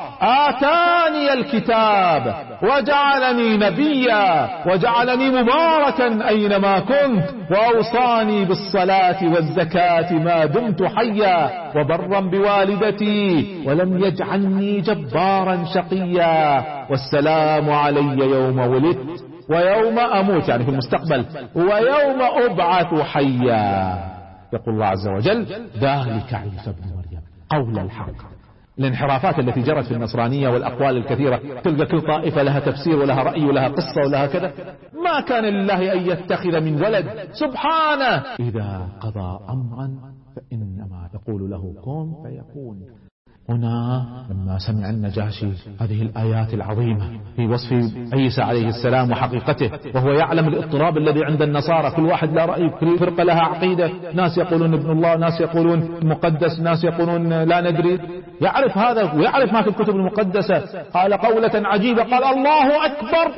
آتاني الكتاب وجعلني نبيا وجعلني مباركا أينما كنت وأوصاني بالصلاة والزكاة ما دمت حيا وبرا بوالدتي ولم يجعلني جبارا شقيا والسلام علي يوم ولدت ويوم أموت، يعني في المستقبل، ويوم أبعث حيا. يقول الله عز وجل ذلك عيسى ابن مريم قول الحق. الانحرافات التي جرت في النصرانية والأقوال الكثيرة، تلقى كل طائفة لها تفسير ولها رأي ولها قصة ولها كذا، ما كان لله أن يتخذ من ولد سبحانه، إذا قضى أمرا فإنما يقول له كن فيكون. هنا لما سمع النجاشي هذه الآيات العظيمة في وصف عيسى عليه السلام وحقيقته، وهو يعلم الاضطراب الذي عند النصارى، كل واحد لا رأي، كل فرقة لها عقيدة، ناس يقولون ابن الله، ناس يقولون مقدس، ناس يقولون لا ندري، يعرف هذا ويعرف ما في الكتب المقدسة. قال قولة عجيبة، قال الله أكبر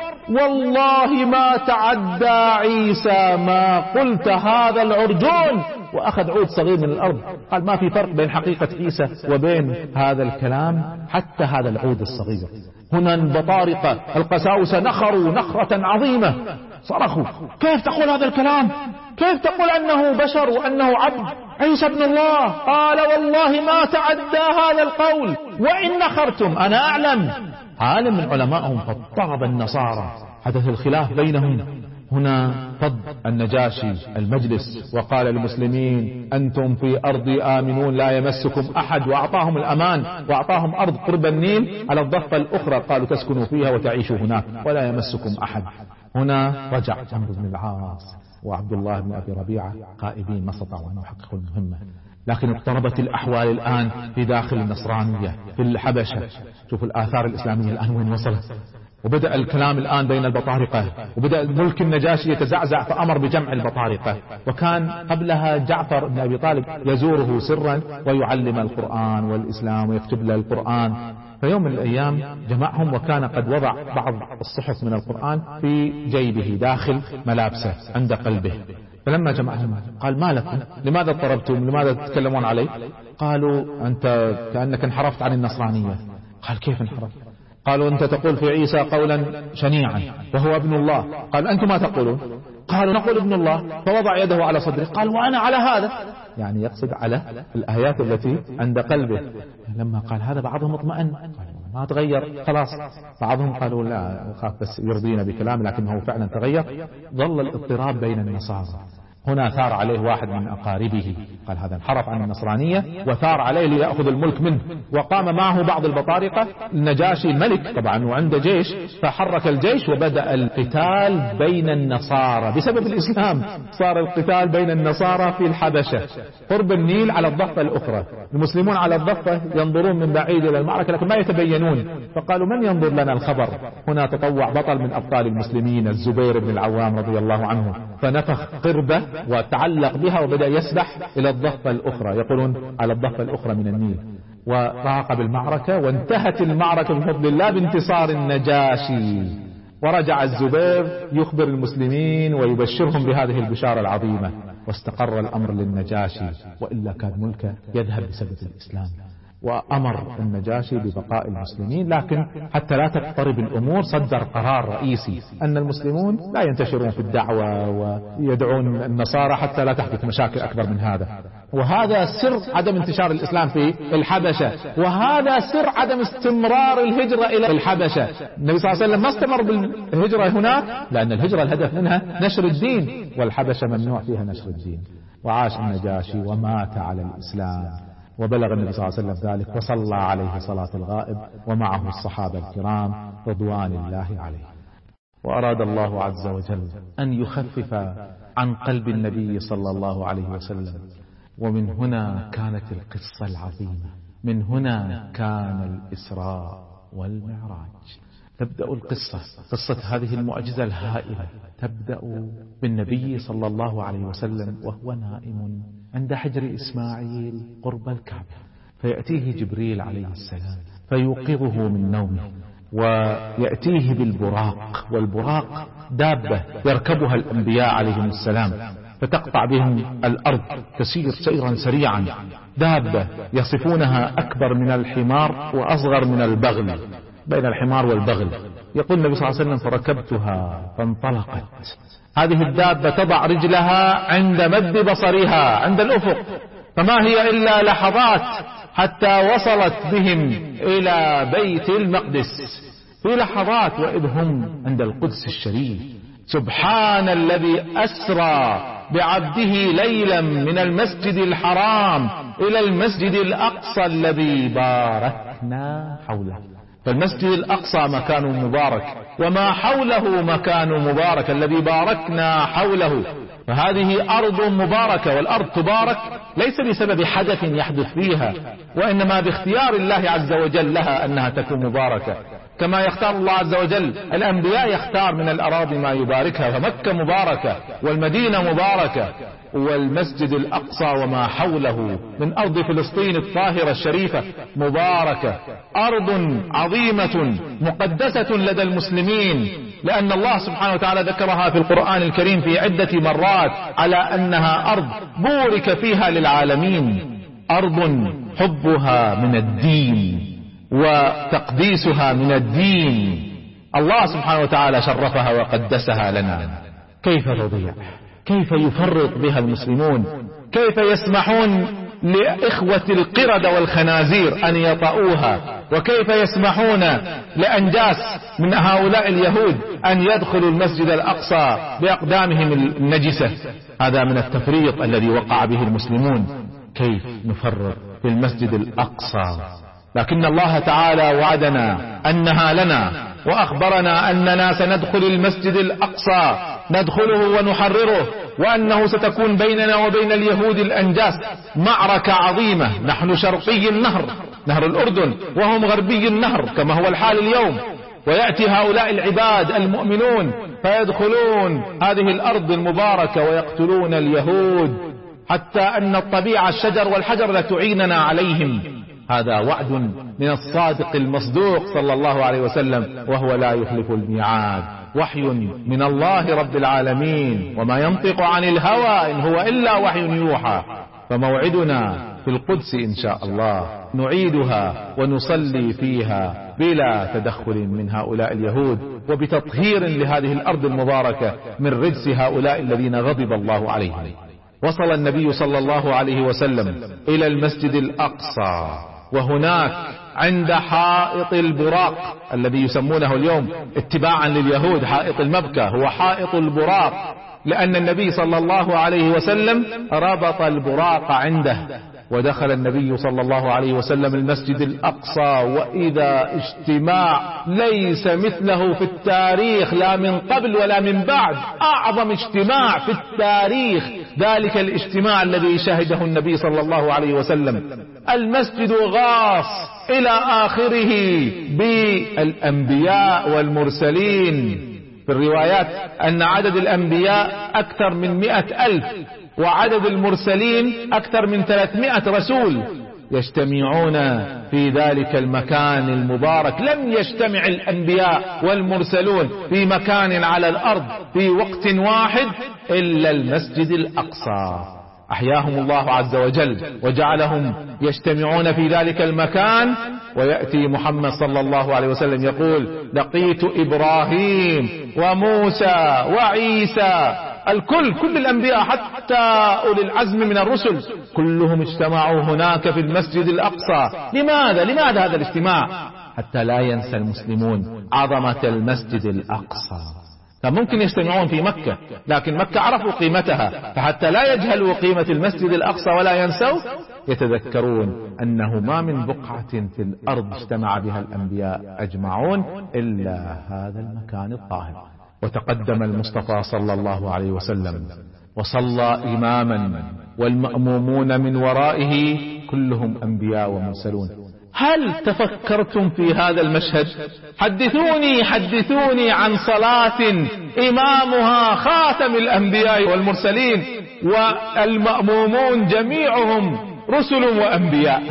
والله ما تعدى عيسى ما قلت هذا العرجون، وأخذ عود صغير من الأرض، قال ما في فرق بين حقيقة عيسى وبين هذا الكلام حتى هذا العود الصغير. هنا البطارقة القساوسة نخروا نخرة عظيمة، صرخوا كيف تقول هذا الكلام، كيف تقول أنه بشر وأنه عبد عيسى ابن الله، قال والله ما تعدى هذا القول وإن نخرتم، أنا أعلم. عالم من علمائهم فاضطرب النصارى، حدث الخلاف بينهم. هنا فض النجاشي المجلس وقال للمسلمين أنتم في أرضي آمنون لا يمسكم أحد، وأعطاهم الأمان وأعطاهم أرض قرب النيل على الضفة الأخرى، قالوا تسكنوا فيها وتعيشوا هناك ولا يمسكم أحد. هنا رجع عمرو بن العاص وعبد الله بن أبي ربيعة قائدين، ما استطاعوا أن يحققوا المهمة، لكن اضطربت الأحوال الآن في داخل النصرانية في الحبشة. شوفوا الآثار الإسلامية الآن وين وصلت، وبدأ الكلام الآن بين البطارقة، وبدأ ملك النجاشي يتزعزع، فأمر بجمع البطارقة. وكان قبلها جعفر بن أبي طالب يزوره سرا ويعلم القرآن والإسلام ويكتب له القرآن. فيوم من الأيام جمعهم، وكان قد وضع بعض الصحف من القرآن في جيبه داخل ملابسه عند قلبه. فلما جمعهم قال ما لكم، لماذا اضطربتم، لماذا تتكلمون علي؟ قالوا أنت كأنك انحرفت عن النصرانية. قال كيف انحرفت؟ قالوا أنت تقول في عيسى قولا شنيعا وهو ابن الله. قال أنتم ما تقولون؟ قالوا نقول ابن الله. فوضع يده على صدره، قال وأنا على هذا، يعني يقصد على الآيات التي عند قلبه. لما قال هذا بعضهم اطمأن، ما تغير خلاص. بعضهم قالوا لا خاف بس يرضينا بكلام، لكنه فعلا تغير. ظل الاضطراب بين النصارى. هنا ثار عليه واحد من أقاربه، قال هذا انحرف عن النصرانية، وثار عليه ليأخذ الملك منه، وقام معه بعض البطارقة. النجاشي الملك طبعا وعنده جيش، فحرك الجيش وبدأ القتال بين النصارى بسبب الإسلام. صار القتال بين النصارى في الحبشة قرب النيل على الضفة الأخرى، المسلمون على الضفة ينظرون من بعيد إلى المعركة لكن ما يتبينون. فقالوا من ينظر لنا الخبر؟ هنا تطوع بطل من أبطال المسلمين الزبير بن العوام رضي الله عنه، فنفخ قربة وتعلق بها وبدأ يسبح إلى الضفة الأخرى، يقولون على الضفة الأخرى من النيل، وراقب المعركة. وانتهت المعركة بفضل الله بانتصار النجاشي. ورجع الزبير يخبر المسلمين ويبشرهم بهذه البشارة العظيمة، واستقر الأمر للنجاشي، وإلا كان ملكه يذهب بسبب الإسلام. وأمر النجاشي ببقاء المسلمين، لكن حتى لا تضطرب الأمور صدر قرار رئيسي أن المسلمون لا ينتشرون في الدعوة ويدعون النصارى حتى لا تحدث مشاكل أكبر من هذا. وهذا سر عدم انتشار الإسلام في الحبشة، وهذا سر عدم استمرار الهجرة إلى الحبشة. النبي صلى الله عليه وسلم ما استمر بالهجرة هناك، لأن الهجرة الهدف منها نشر الدين، والحبشة ممنوع فيها نشر الدين. وعاش النجاشي ومات على الإسلام، وبلغ النبي صلى الله عليه وسلم ذلك وصلى عليه صلاة الغائب ومعه الصحابة الكرام رضوان الله عليه. وأراد الله عز وجل أن يخفف عن قلب النبي صلى الله عليه وسلم، ومن هنا كانت القصة العظيمة، من هنا كان الإسراء والمعراج. تبدأ القصة، قصة هذه المعجزة الهائلة تبدأ بالنبي صلى الله عليه وسلم وهو نائم عند حجر إسماعيل قرب الكعبة، فيأتيه جبريل عليه السلام فيوقظه من نومه، ويأتيه بالبراق، والبراق دابة يركبها الأنبياء عليهم السلام فتقطع بهم الأرض، تسير سيرا سريعا، دابة يصفونها أكبر من الحمار وأصغر من البغل، بين الحمار والبغل. يقول النبي صلى الله عليه وسلم فركبتها فانطلقت. هذه الدابة تضع رجلها عند مد بصرها عند الأفق، فما هي إلا لحظات حتى وصلت بهم إلى بيت المقدس، في لحظات وإذ هم عند القدس الشريف. سبحان الذي أسرى بعبده ليلا من المسجد الحرام إلى المسجد الأقصى الذي باركنا حوله. فالمسجد الأقصى مكان مبارك، وما حوله مكان مبارك، الذي باركنا حوله. فهذه أرض مباركة، والأرض تبارك ليس بسبب حدث يحدث فيها، وإنما باختيار الله عز وجل لها أنها تكون مباركة، كما يختار الله عز وجل الأنبياء، يختار من الأراضي ما يباركها. فمكة مباركة، والمدينة مباركة، والمسجد الأقصى وما حوله من أرض فلسطين الطاهرة الشريفة مباركة، أرض عظيمة مقدسة لدى المسلمين، لأن الله سبحانه وتعالى ذكرها في القرآن الكريم في عدة مرات على أنها أرض بورك فيها للعالمين، أرض حبها من الدين وتقديسها من الدين. الله سبحانه وتعالى شرفها وقدسها لنا. كيف تضيع؟ كيف يفرط بها المسلمون؟ كيف يسمحون لإخوة القردة والخنازير أن يطؤوها؟ وكيف يسمحون لأنجاس من هؤلاء اليهود أن يدخلوا المسجد الأقصى بأقدامهم النجسة؟ هذا من التفريط الذي وقع به المسلمون. كيف نفرط في المسجد الأقصى؟ لكن الله تعالى وعدنا أنها لنا، وأخبرنا أننا سندخل المسجد الأقصى، ندخله ونحرره، وأنه ستكون بيننا وبين اليهود الأنجاس معركة عظيمة. نحن شرقي النهر، نهر الأردن، وهم غربي النهر كما هو الحال اليوم. ويأتي هؤلاء العباد المؤمنون فيدخلون هذه الأرض المباركة ويقتلون اليهود، حتى أن الطبيعة الشجر والحجر لتعيننا عليهم. هذا وعد من الصادق المصدوق صلى الله عليه وسلم، وهو لا يخلف الميعاد. وحي من الله رب العالمين، وما ينطق عن الهوى إن هو إلا وحي يوحى. فموعدنا في القدس إن شاء الله، نعيدها ونصلي فيها بلا تدخل من هؤلاء اليهود، وبتطهير لهذه الأرض المباركة من رجس هؤلاء الذين غضب الله عليهم. وصل النبي صلى الله عليه وسلم إلى المسجد الأقصى، وهناك عند حائط البراق الذي يسمونه اليوم اتباعا لليهود حائط المبكى، هو حائط البراق، لأن النبي صلى الله عليه وسلم ربط البراق عنده. ودخل النبي صلى الله عليه وسلم المسجد الأقصى، وإذا اجتماع ليس مثله في التاريخ، لا من قبل ولا من بعد، أعظم اجتماع في التاريخ ذلك الاجتماع الذي شهده النبي صلى الله عليه وسلم. المسجد غاص إلى آخره بالأنبياء والمرسلين. في الروايات أن عدد الأنبياء أكثر من مئة ألف، وعدد المرسلين أكثر من ثلاثمائة رسول يجتمعون في ذلك المكان المبارك. لم يجتمع الأنبياء والمرسلون في مكان على الأرض في وقت واحد إلا المسجد الأقصى. أحياهم الله عز وجل وجعلهم يجتمعون في ذلك المكان. ويأتي محمد صلى الله عليه وسلم يقول: لقيت إبراهيم وموسى وعيسى، الكل، كل الأنبياء حتى أولي العزم من الرسل كلهم اجتمعوا هناك في المسجد الأقصى. لماذا؟ لماذا هذا الاجتماع؟ حتى لا ينسى المسلمون عظمة المسجد الأقصى. فممكن يجتمعون في مكة، لكن مكة عرفوا قيمتها، فحتى لا يجهلوا قيمة المسجد الأقصى ولا ينسوا، يتذكرون أنه ما من بقعة في الأرض اجتمع بها الأنبياء أجمعون إلا هذا المكان الطاهر. وتقدم المصطفى صلى الله عليه وسلم وصلى إماما، والمأمومون من ورائه كلهم أنبياء ومرسلون. هل تفكرتم في هذا المشهد؟ حدثوني حدثوني عن صلاة إمامها خاتم الأنبياء والمرسلين، والمأمومون جميعهم رسل وأنبياء.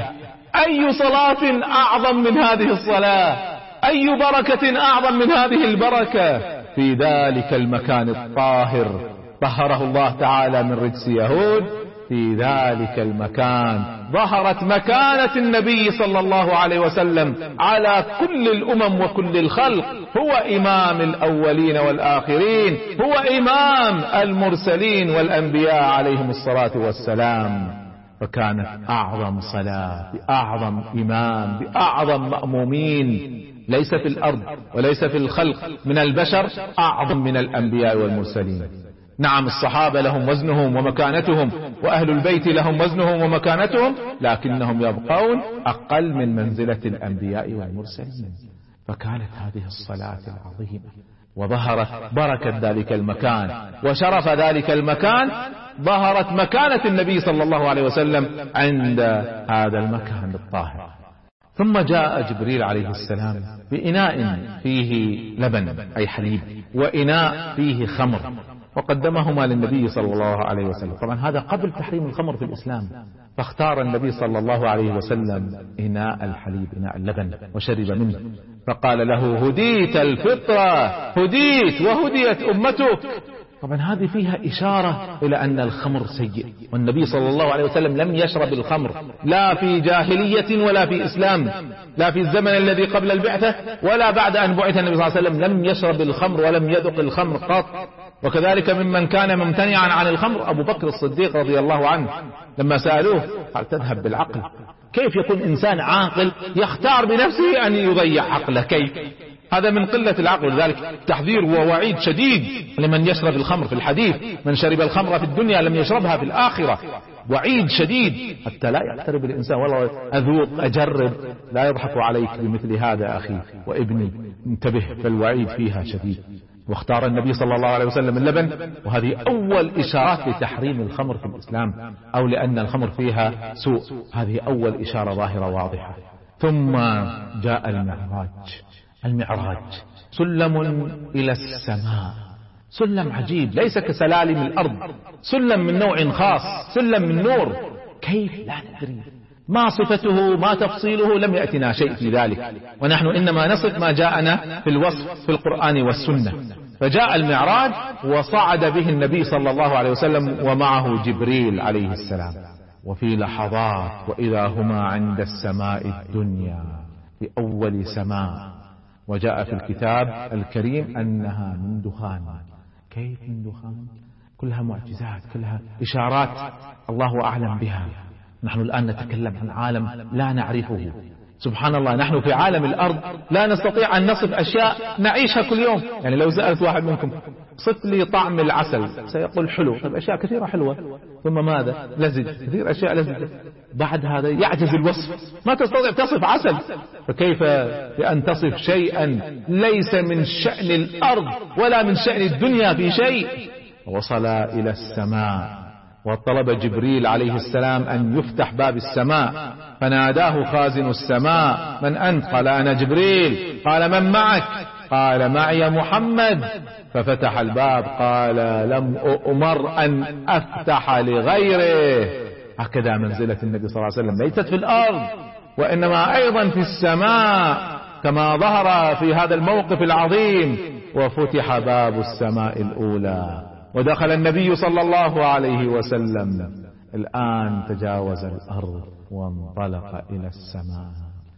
أي صلاة أعظم من هذه الصلاة؟ أي بركة أعظم من هذه البركة في ذلك المكان الطاهر؟ طهره الله تعالى من رجس يهود. في ذلك المكان ظهرت مكانة النبي صلى الله عليه وسلم على كل الأمم وكل الخلق. هو إمام الأولين والآخرين، هو إمام المرسلين والأنبياء عليهم الصلاة والسلام. فكانت أعظم صلاة بأعظم إمام بأعظم مأمومين، ليس في الأرض وليس في الخلق من البشر أعظم من الأنبياء والمرسلين. نعم، الصحابة لهم وزنهم ومكانتهم، وأهل البيت لهم وزنهم ومكانتهم، لكنهم يبقون أقل من منزلة الأنبياء والمرسلين. فكانت هذه الصلاة العظيمة، وظهرت بركة ذلك المكان وشرف ذلك المكان، ظهرت مكانة النبي صلى الله عليه وسلم عند هذا المكان الطاهر. ثم جاء جبريل عليه السلام بإناء فيه لبن أي حليب، وإناء فيه خمر، وقدمهما للنبي صلى الله عليه وسلم. طبعا هذا قبل تحريم الخمر في الإسلام، فاختار النبي صلى الله عليه وسلم إناء الحليب، إناء اللبن، وشرب منه، فقال له: هديت الفطرة، هديت وهديت أمتك. طبعا هذه فيها إشارة إلى أن الخمر سيء، والنبي صلى الله عليه وسلم لم يشرب الخمر لا في جاهلية ولا في إسلام، لا في الزمن الذي قبل البعثة ولا بعد أن بعث النبي صلى الله عليه وسلم لم يشرب الخمر ولم يذق الخمر قط. وكذلك ممن كان ممتنعا عن الخمر أبو بكر الصديق رضي الله عنه، لما سألوه قال: تذهب بالعقل، كيف يكون إنسان عاقل يختار بنفسه أن يضيع عقله؟ كيف؟ هذا من قلة العقل. ذلك تحذير ووعيد شديد لمن يشرب الخمر في الحديث: من شرب الخمر في الدنيا لم يشربها في الآخرة. وعيد شديد حتى لا يقترب الإنسان. والله أذوق أجرب، لا يضحك عليك بمثل هذا أخي وابني، انتبه، فالوعيد فيها شديد. واختار النبي صلى الله عليه وسلم اللبن، وهذه أول إشارات لتحريم الخمر في الإسلام، أو لأن الخمر فيها سوء. هذه أول إشارة ظاهرة واضحة. ثم جاء المعراج. المعراج سلم إلى السماء، سلم عجيب ليس كسلالم الأرض، سلم من نوع خاص، سلم من نور. كيف؟ لا ندري، ما صفته ما تفصيله، لم يأتنا شيء في ذلك، ونحن إنما نصف ما جاءنا في الوصف في القرآن والسنة. فجاء المعراج وصعد به النبي صلى الله عليه وسلم ومعه جبريل عليه السلام، وفي لحظات وإذا هما عند السماء الدنيا في أول سماء. وجاء في الكتاب الكريم أنها من دخان. كيف من دخان؟ كلها معجزات، كلها إشارات الله أعلم بها. نحن الآن نتكلم عن عالم لا نعرفه، سبحان الله. نحن في عالم الأرض لا نستطيع أن نصف أشياء نعيشها كل يوم. يعني لو سألت واحد منكم: صف لي طعم العسل، سيقول حلو. طيب أشياء كثيرة حلوة، ثم ماذا؟ لزج، كثير أشياء لزج. بعد هذا يعجز الوصف، ما تستطيع تصف عسل، فكيف بأن تصف شيئا ليس من شأن الأرض ولا من شأن الدنيا في شيء؟ وصل إلى السماء، وطلب جبريل عليه السلام أن يفتح باب السماء، فناداه خازن السماء: من أنت؟ قال: أنا جبريل. قال: من معك؟ قال: معي محمد. ففتح الباب، قال: لم أؤمر أن أفتح لغيره. هكذا منزلة النبي صلى الله عليه وسلم ليست في الأرض، وإنما أيضا في السماء، كما ظهر في هذا الموقف العظيم. وفتح باب السماء الأولى ودخل النبي صلى الله عليه وسلم. الآن تجاوز الأرض وانطلق إلى السماء،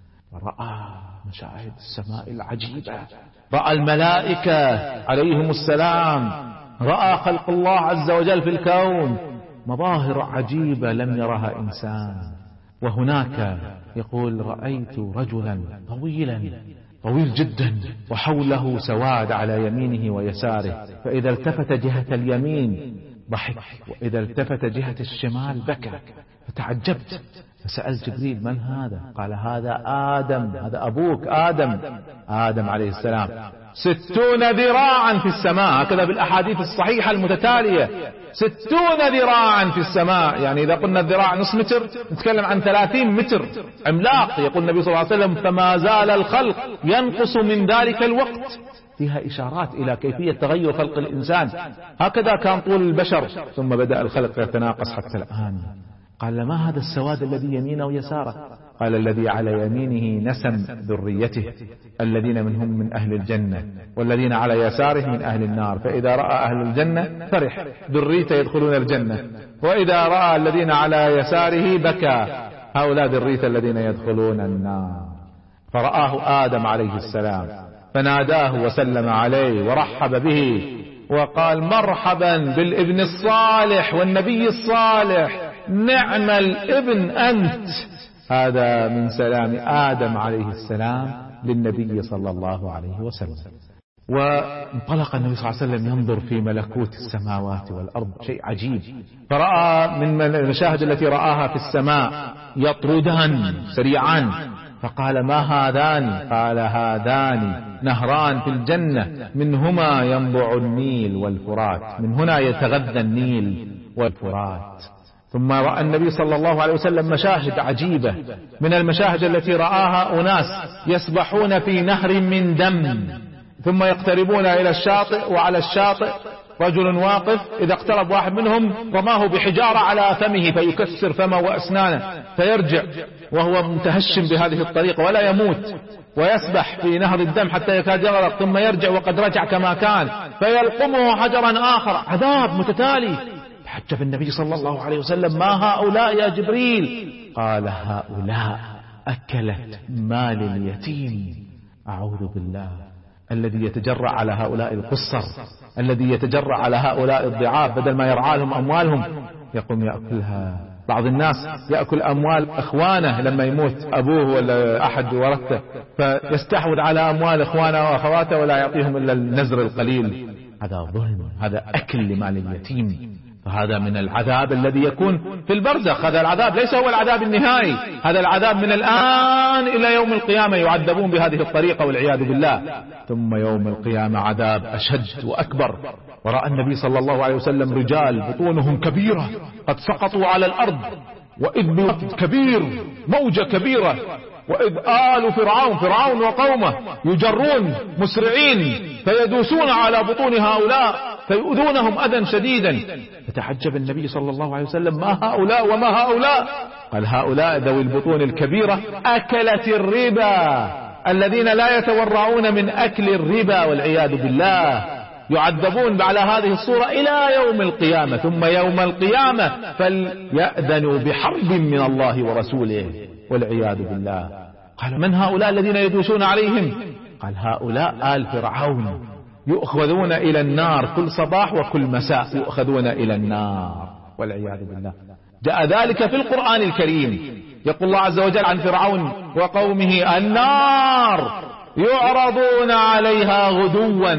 ورأى مشاهد السماء العجيبة، رأى الملائكة عليهم السلام، رأى خلق الله عز وجل في الكون، مظاهر عجيبة لم يرها إنسان. وهناك يقول: رأيت رجلا طويلا طويل جدا، وحوله سواد على يمينه ويساره، فإذا التفت جهة اليمين ضحك، وإذا التفت جهة الشمال بكى. فتعجبت فسألت جبريل: من هذا؟ قال: هذا آدم، هذا أبوك آدم. آدم عليه السلام ستون ذراعا في السماء، هكذا بالأحاديث الصحيحة المتتالية، ستون ذراعا في السماء. يعني إذا قلنا الذراع نصف متر نتكلم عن ثلاثين متر، عملاق. يقول النبي صلى الله عليه وسلم: فما زال الخلق ينقص من ذلك الوقت. فيها إشارات إلى كيفية تغير خلق الإنسان. هكذا كان طول البشر، ثم بدأ الخلق يتناقص حتى الآن. قال: ما هذا السواد الذي يمينه ويساره؟ قال: الذي على يمينه نسم ذريته، الذين منهم من أهل الجنة، والذين على يساره من أهل النار. فإذا رأى أهل الجنة فرح، ذريته يدخلون الجنة، وإذا رأى الذين على يساره بكى، هؤلاء ذريته الذين يدخلون النار. فرآه آدم عليه السلام فناداه وسلم عليه ورحب به وقال: مرحبا بالابن الصالح والنبي الصالح، نعم الابن أنت. هذا من سلام آدم عليه السلام للنبي صلى الله عليه وسلم. وانطلق النبي صلى الله عليه وسلم ينظر في ملكوت السماوات والأرض، شيء عجيب. فرأى من المشاهد التي رآها في السماء يطردان سريعان، فقال: ما هذان؟ قال: هذان نهران في الجنة منهما ينبع النيل والفرات، من هنا يتغذى النيل والفرات. ثم رأى النبي صلى الله عليه وسلم مشاهد عجيبة، من المشاهد التي رآها أناس يسبحون في نهر من دم، ثم يقتربون إلى الشاطئ، وعلى الشاطئ رجل واقف، إذا اقترب واحد منهم رماه بحجارة على فمه فيكسر فمه وأسنانه، فيرجع وهو متهشم بهذه الطريقة ولا يموت، ويسبح في نهر الدم حتى يكاد يغرق، ثم يرجع وقد رجع كما كان، فيلقمه حجرا آخر. عذاب متتالي. حتى النبي صلى الله عليه وسلم: ما هؤلاء يا جبريل؟ قال: هؤلاء أكلت مال اليتيم. أعوذ بالله. الذي يتجرع على هؤلاء القصر، الذي يتجرع على هؤلاء الضعاف، بدل ما يرعى لهم أموالهم يقوم يأكلها. بعض الناس يأكل أموال أخوانه لما يموت أبوه ولا أحد ورثته، فيستحوذ على أموال أخوانه وأخواته ولا يعطيهم إلا النزر القليل. هذا ظلم، هذا أكل لمال اليتيم. فهذا من العذاب الذي يكون في البرزخ. هذا العذاب ليس هو العذاب النهائي، هذا العذاب من الآن إلى يوم القيامة يعذبون بهذه الطريقة والعياذ بالله. ثم يوم القيامة عذاب أشد وأكبر. ورأى النبي صلى الله عليه وسلم رجال بطونهم كبيرة قد سقطوا على الأرض، وإذ بوقت كبير، موجة كبيرة، وإذ آل فرعون فرعون وقومه يجرون مسرعين فيدوسون على بطون هؤلاء فيؤذونهم أذى شديدا. فتعجب النبي صلى الله عليه وسلم: ما هؤلاء وما هؤلاء؟ قال: هؤلاء ذوي البطون الكبيرة أكلت الربا، الذين لا يتورعون من أكل الربا والعياذ بالله، يعذبون على هذه الصورة إلى يوم القيامة. ثم يوم القيامة فليأذنوا بحرب من الله ورسوله والعياذ بالله. قال: من هؤلاء الذين يدوسون عليهم؟ قال: هؤلاء آل فرعون، يؤخذون إلى النار كل صباح وكل مساء، يؤخذون إلى النار والعياذ بالله. جاء ذلك في القرآن الكريم. يقول الله عز وجل عن فرعون وقومه: النار يعرضون عليها غدوا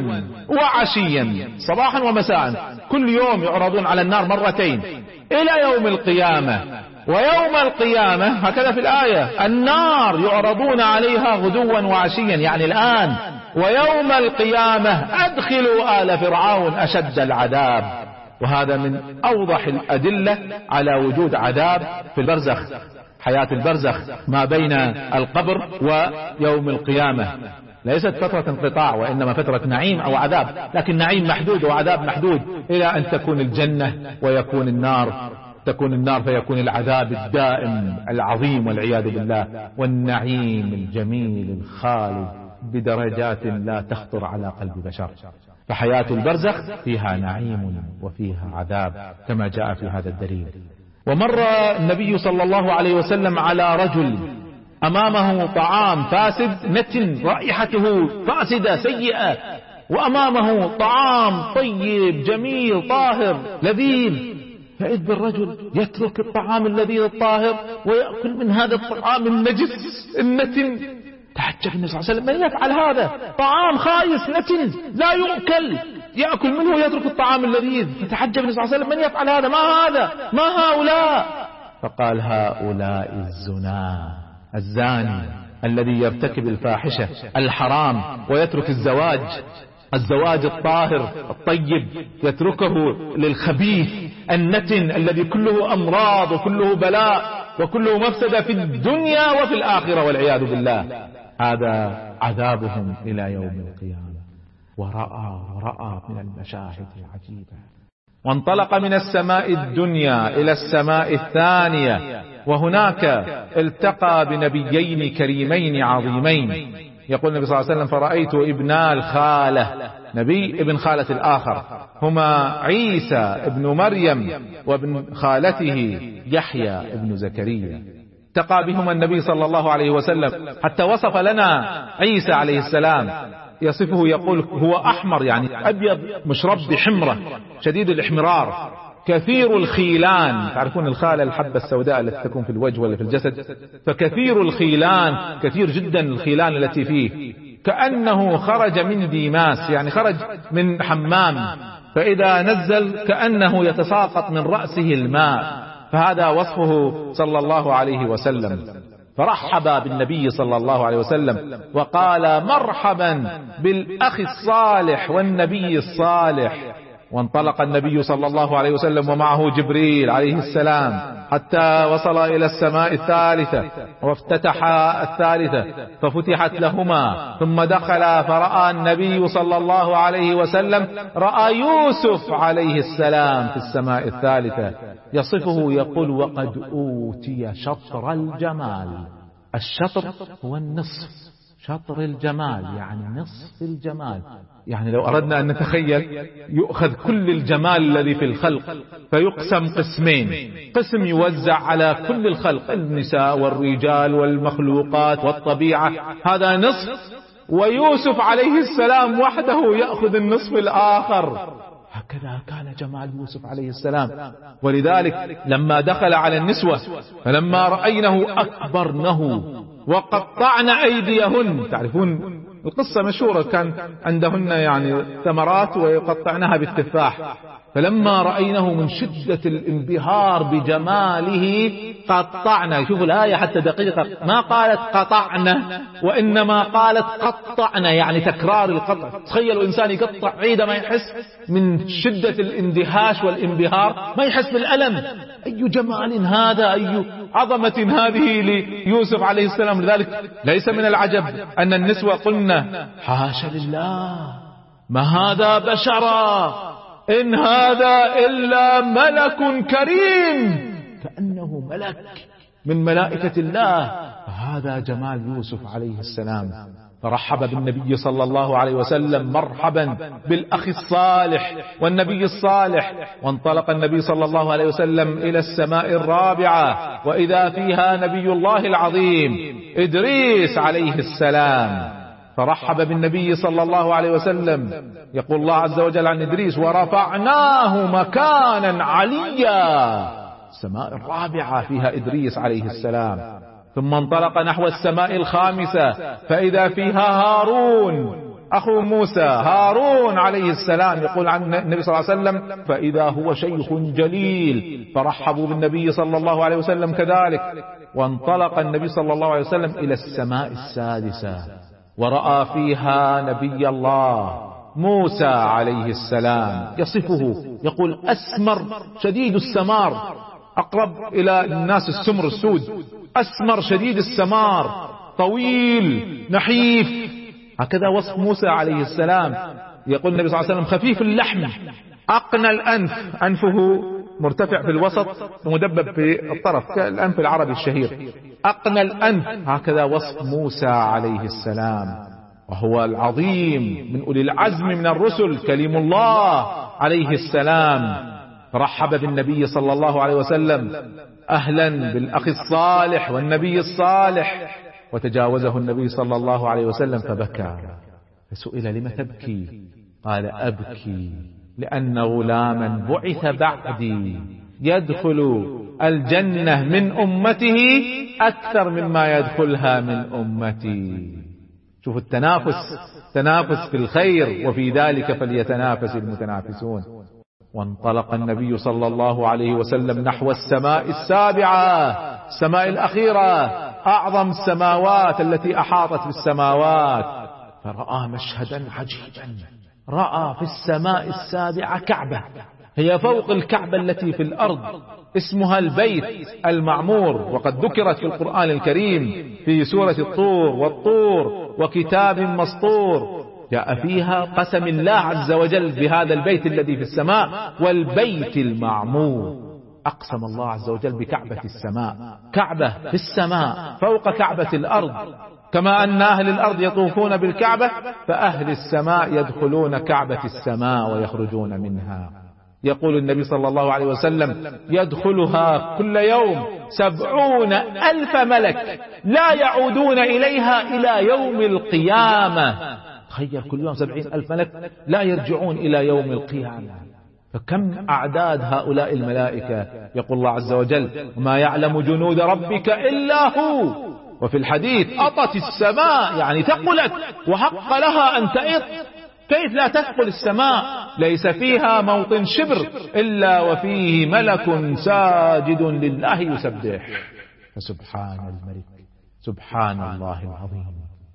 وعشيا، صباحا ومساء، كل يوم يعرضون على النار مرتين إلى يوم القيامة. ويوم القيامة هكذا في الآية: النار يعرضون عليها غدوا وعشيا، يعني الآن. ويوم القيامة أدخلوا آل فرعون أشد العذاب. وهذا من أوضح الأدلة على وجود عذاب في البرزخ، حياة البرزخ ما بين القبر ويوم القيامة. ليست فترة انقطاع، وإنما فترة نعيم أو عذاب، لكن نعيم محدود وعذاب محدود، إلى أن تكون الجنة ويكون النار، تكون النار فيكون العذاب الدائم العظيم والعياذ بالله، والنعيم الجميل الخالد بدرجات لا تخطر على قلب بشر. فحياة البرزخ فيها نعيم وفيها عذاب كما جاء في هذا الدليل. ومر النبي صلى الله عليه وسلم على رجل أمامه طعام فاسد نتن، رائحته فاسدة سيئة، وأمامه طعام طيب جميل طاهر لذيذ، فإذ بالرجل يترك الطعام اللذيذ الطاهر ويأكل من هذا الطعام النجس النتن تعجب النبي صلى الله عليه وسلم: من يفعل هذا؟ طعام خايس نتن لا يؤكل، يأكل منه ويترك الطعام اللذيذ. فتعجب النبي صلى الله عليه وسلم: من يفعل هذا؟ ما هذا؟ ما هؤلاء؟ فقال: هؤلاء الزنا، الزاني الذي يرتكب الفاحشة الحرام ويترك الزواج، الزواج الطاهر الطيب، يتركه للخبيث النتن الذي كله أمراض وكله بلاء وكله مفسدة في الدنيا وفي الآخرة والعياذ بالله. هذا عذابهم إلى يوم القيامة. ورأى ورأى من المشاهد العجيبة. وانطلق من السماء الدنيا إلى السماء الثانية، وهناك التقى بنبيين كريمين عظيمين. يقول النبي صلى الله عليه وسلم: فرأيت ابنا الخالة، نبي ابن خالة الآخر، هما عيسى ابن مريم وابن خالته يحيى ابن زكريا. التقى بهما النبي صلى الله عليه وسلم، حتى وصف لنا عيسى عليه السلام، يصفه يقول: هو أحمر، يعني أبيض مشرب بحمرة، شديد الإحمرار، كثير الخيلان. تعرفون الخالة الحبة السوداء التي تكون في الوجه ولا في الجسد؟ فكثير الخيلان، كثير جدا الخيلان التي فيه، كأنه خرج من ديماس، يعني خرج من حمام، فإذا نزل كأنه يتساقط من رأسه الماء. فهذا وصفه صلى الله عليه وسلم. فرحب بالنبي صلى الله عليه وسلم وقال: مرحبا بالأخ الصالح والنبي الصالح. وانطلق النبي صلى الله عليه وسلم ومعه جبريل عليه السلام حتى وصل إلى السماء الثالثة، وافتتح الثالثة ففتحت لهما، ثم دخل فرأى النبي صلى الله عليه وسلم، رأى يوسف عليه السلام في السماء الثالثة يصفه يقول: وقد أوتي شطر الجمال. الشطر هو النصف، شطر الجمال يعني نصف الجمال. يعني لو أردنا أن نتخيل، يؤخذ كل الجمال الذي في الخلق فيقسم قسمين، قسم يوزع على كل الخلق، النساء والرجال والمخلوقات والطبيعة، هذا نصف، ويوسف عليه السلام وحده يأخذ النصف الآخر. هكذا كان جمال يوسف عليه السلام. ولذلك لما دخل على النسوة فلما رأينه أكبرنه وقطعن أيديهن. تعرفون القصة مشهورة، كان عندهن يعني ثمرات ويقطعنها بالتفاح، فلما رأينه من شدة الانبهار بجماله قطعنا. شوفوا الآية حتى دقيقة، ما قالت قطعنا وإنما قالت قطعنا، يعني تكرار القطع. تخيلوا إنسان يقطع عيدا ما يحس من شدة الاندهاش والانبهار، ما يحس بالألم. أي جمال هذا، أي عظمة هذه ليوسف عليه السلام. لذلك ليس من العجب أن النسوة قلنا: حاشا لله، ما هذا بشرا، إن هذا إلا ملك كريم، كأنه ملك من ملائكة الله. هذا جمال يوسف عليه السلام. فرحب بالنبي صلى الله عليه وسلم: مرحبا بالأخ الصالح والنبي الصالح. وانطلق النبي صلى الله عليه وسلم إلى السماء الرابعة، وإذا فيها نبي الله العظيم إدريس عليه السلام. فرحب بالنبي صلى الله عليه وسلم. يقول الله عز وجل عن إدريس: ورفعناه مكانا عليا. السماء الرابعة فيها إدريس عليه السلام. ثم انطلق نحو السماء الخامسة، فإذا فيها هارون أخو موسى، هارون عليه السلام. يقول عن النبي صلى الله عليه وسلم: فإذا هو شيخ جليل. فرحبوا بالنبي صلى الله عليه وسلم كذلك. وانطلق النبي صلى الله عليه وسلم إلى السماء السادسة، ورأى فيها نبي الله موسى عليه السلام. يصفه يقول: أسمر شديد السمار، أقرب إلى الناس السمر السود، أسمر شديد السمار، طويل نحيف. هكذا وصف موسى عليه السلام. يقول النبي صلى الله عليه وسلم: خفيف اللحم، أقنى الأنف، أنفه مرتفع في الوسط ومدبب في الطرف كالأنف العربي الشهير، أقنى الأنف. هكذا وصف موسى عليه السلام، وهو العظيم من أولي العزم من الرسل، كلم الله عليه السلام. فرحب بالنبي صلى الله عليه وسلم: أهلا بالأخ الصالح والنبي الصالح. وتجاوزه النبي صلى الله عليه وسلم فبكى. فسئل: لم تبكي؟ قال: أبكي لأن غلاما بعث بعدي يدخل الجنة من أمته أكثر مما يدخلها من أمتي. شوفوا التنافس، تنافس في الخير، وفي ذلك فليتنافس المتنافسون. وانطلق النبي صلى الله عليه وسلم نحو السماء السابعة، السماء الأخيرة، أعظم السماوات التي أحاطت بالسماوات، فرأى مشهدا عجيبا. رأى في السماء السابعة كعبة، هي فوق الكعبة التي في الأرض، اسمها البيت المعمور، وقد ذكرت في القرآن الكريم في سورة الطور والطور وكتاب مسطور، جاء فيها قسم الله عز وجل بهذا البيت الذي في السماء والبيت المعمور. أقسم الله عز وجل بكعبة السماء، كعبة في السماء فوق كعبة الأرض، كما أن أهل الأرض يطوفون بالكعبة، فأهل السماء يدخلون كعبة السماء ويخرجون منها. يقول النبي صلى الله عليه وسلم: يدخلها كل يوم سبعون ألف ملك لا يعودون إليها إلى يوم القيامة. تخيل كل يوم سبعين ألف ملك لا يرجعون إلى يوم القيامة، فكم أعداد هؤلاء الملائكة. يقول الله عز وجل: وما يعلم جنود ربك إلا هو. وفي الحديث: أطت السماء، يعني ثقلت وحق لها أن تئط. كيف لا تثقل السماء؟ ليس فيها موطن شبر إلا وفيه ملك ساجد لله يسبح. فسبحان الملك، سبحان الله العظيم.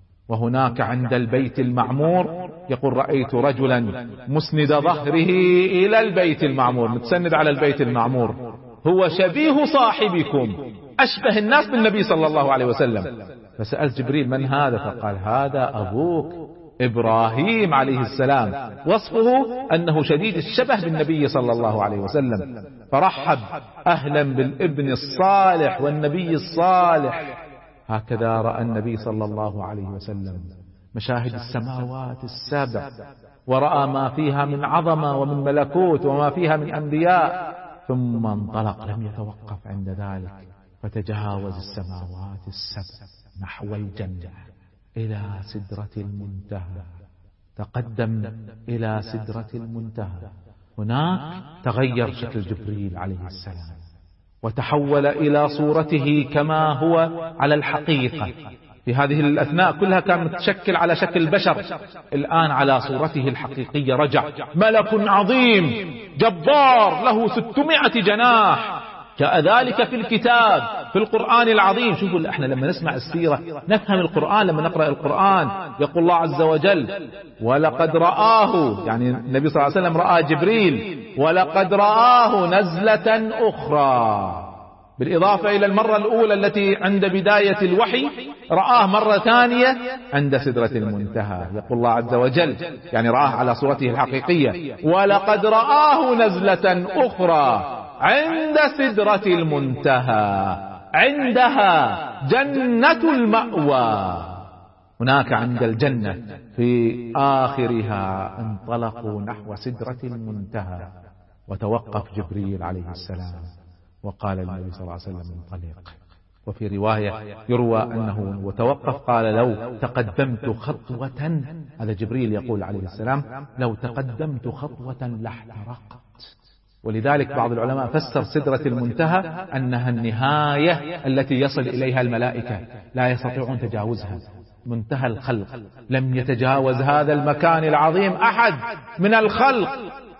وهناك عند البيت المعمور يقول: رأيت رجلا مسند ظهره إلى البيت المعمور، متسند على البيت المعمور، هو شبيه صاحبكم، أشبه الناس بالنبي صلى الله عليه وسلم. فسأل جبريل: من هذا؟ فقال: هذا أبوك إبراهيم عليه السلام، وصفه أنه شديد الشبه بالنبي صلى الله عليه وسلم. فرحب: أهلا بالابن الصالح والنبي الصالح. هكذا رأى النبي صلى الله عليه وسلم مشاهد السماوات السبع، ورأى ما فيها من عظمة ومن ملكوت وما فيها من أنبياء، ثم انطلق، لم يتوقف عند ذلك، فتجاوز السماوات السبع نحو الجنة إلى سدرة المنتهى. تقدم إلى سدرة المنتهى، هناك تغير شكل جبريل عليه السلام، وتحول إلى صورته كما هو على الحقيقة. في هذه الأثناء كلها كان متشكل على شكل البشر، الآن على صورته الحقيقية رجع ملك عظيم جبار له ستمائة جناح. جاء ذلك في الكتاب في القرآن العظيم. شوفوا احنا لما نسمع السيرة نفهم القرآن، لما نقرأ القرآن يقول الله عز وجل: ولقد رآه، يعني النبي صلى الله عليه وسلم رأى جبريل، ولقد رآه نزلة أخرى، بالإضافة إلى المرة الأولى التي عند بداية الوحي، رآه مرة ثانية عند سدرة المنتهى. يقول الله عز وجل يعني رآه على صورته الحقيقية: ولقد رآه نزلة أخرى عند سدرة المنتهى، عندها جنة المأوى. هناك عند الجنة في آخرها انطلقوا نحو سدرة المنتهى، وتوقف جبريل عليه السلام وقال النبي صلى الله عليه وسلم: انطلق. وفي رواية يروى أنه وتوقف قال: لو تقدمت خطوة، هذا جبريل يقول عليه السلام: لو تقدمت خطوة لاحترقت. ولذلك بعض العلماء فسر سدرة المنتهى أنها النهاية التي يصل إليها الملائكة، لا يستطيعون تجاوزها، منتهى الخلق. لم يتجاوز هذا المكان العظيم أحد من الخلق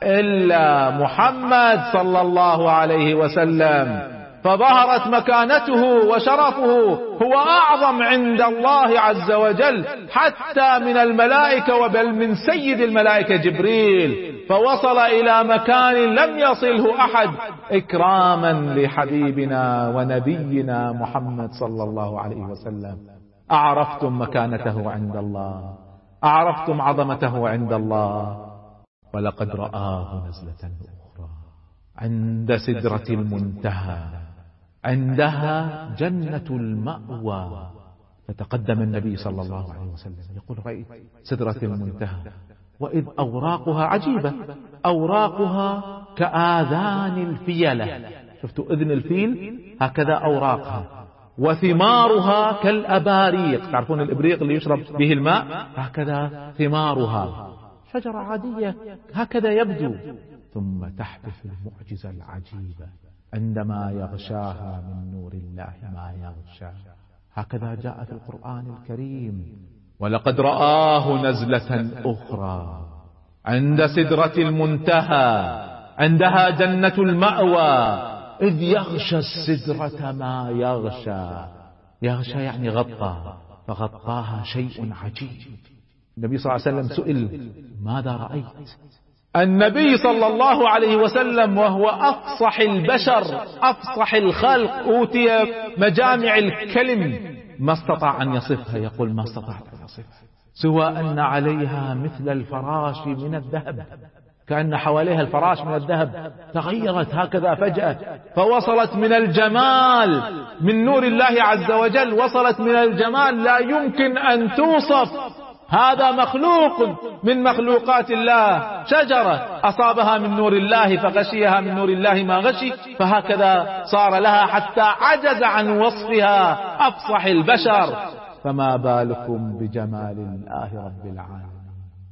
إلا محمد صلى الله عليه وسلم، فظهرت مكانته وشرفه، هو أعظم عند الله عز وجل حتى من الملائكة، وبل من سيد الملائكة جبريل، فوصل إلى مكان لم يصله أحد إكراما لحبيبنا ونبينا محمد صلى الله عليه وسلم. أعرفتم مكانته عند الله، أعرفتم عظمته عند الله. ولقد رآه نزلة أخرى عند سدرة المنتهى، عندها جنة المأوى. فتقدم النبي صلى الله عليه وسلم يقول: رأيت سدرة المنتهى، وإذ أوراقها عجيبة، أوراقها كآذان الفيلة. شفتوا أذن الفيل؟ هكذا أوراقها. وثمارها كالأباريق، تعرفون الإبريق اللي يشرب به الماء؟ هكذا ثمارها، شجرة عادية هكذا يبدو. ثم تحدث المعجزة العجيبة عندما يغشاها من نور الله ما يغشى. هكذا جاء في القرآن الكريم: ولقد رآه نزلة أخرى عند سدرة المنتهى عندها جنة المأوى إذ يغشى السدرة ما يغشى. يغشى يعني غطى، فغطاها شيء عجيب. النبي صلى الله عليه وسلم سئل ماذا رأيت؟ النبي صلى الله عليه وسلم وهو أفصح البشر أفصح الخلق أوتي مجامع الكلم ما استطاع أن يصفها. يقول ما استطعت أن يصفها سوى أن عليها مثل الفراش من الذهب، كأن حواليها الفراش من الذهب تغيرت هكذا فجأة، فوصلت من الجمال من نور الله عز وجل، وصلت من الجمال لا يمكن أن توصف. هذا مخلوق من مخلوقات الله، شجرة أصابها من نور الله فغشيها من نور الله ما غشي، فهكذا صار لها حتى عجز عن وصفها أفصح البشر، فما بالكم بجمال الله رب العالمين.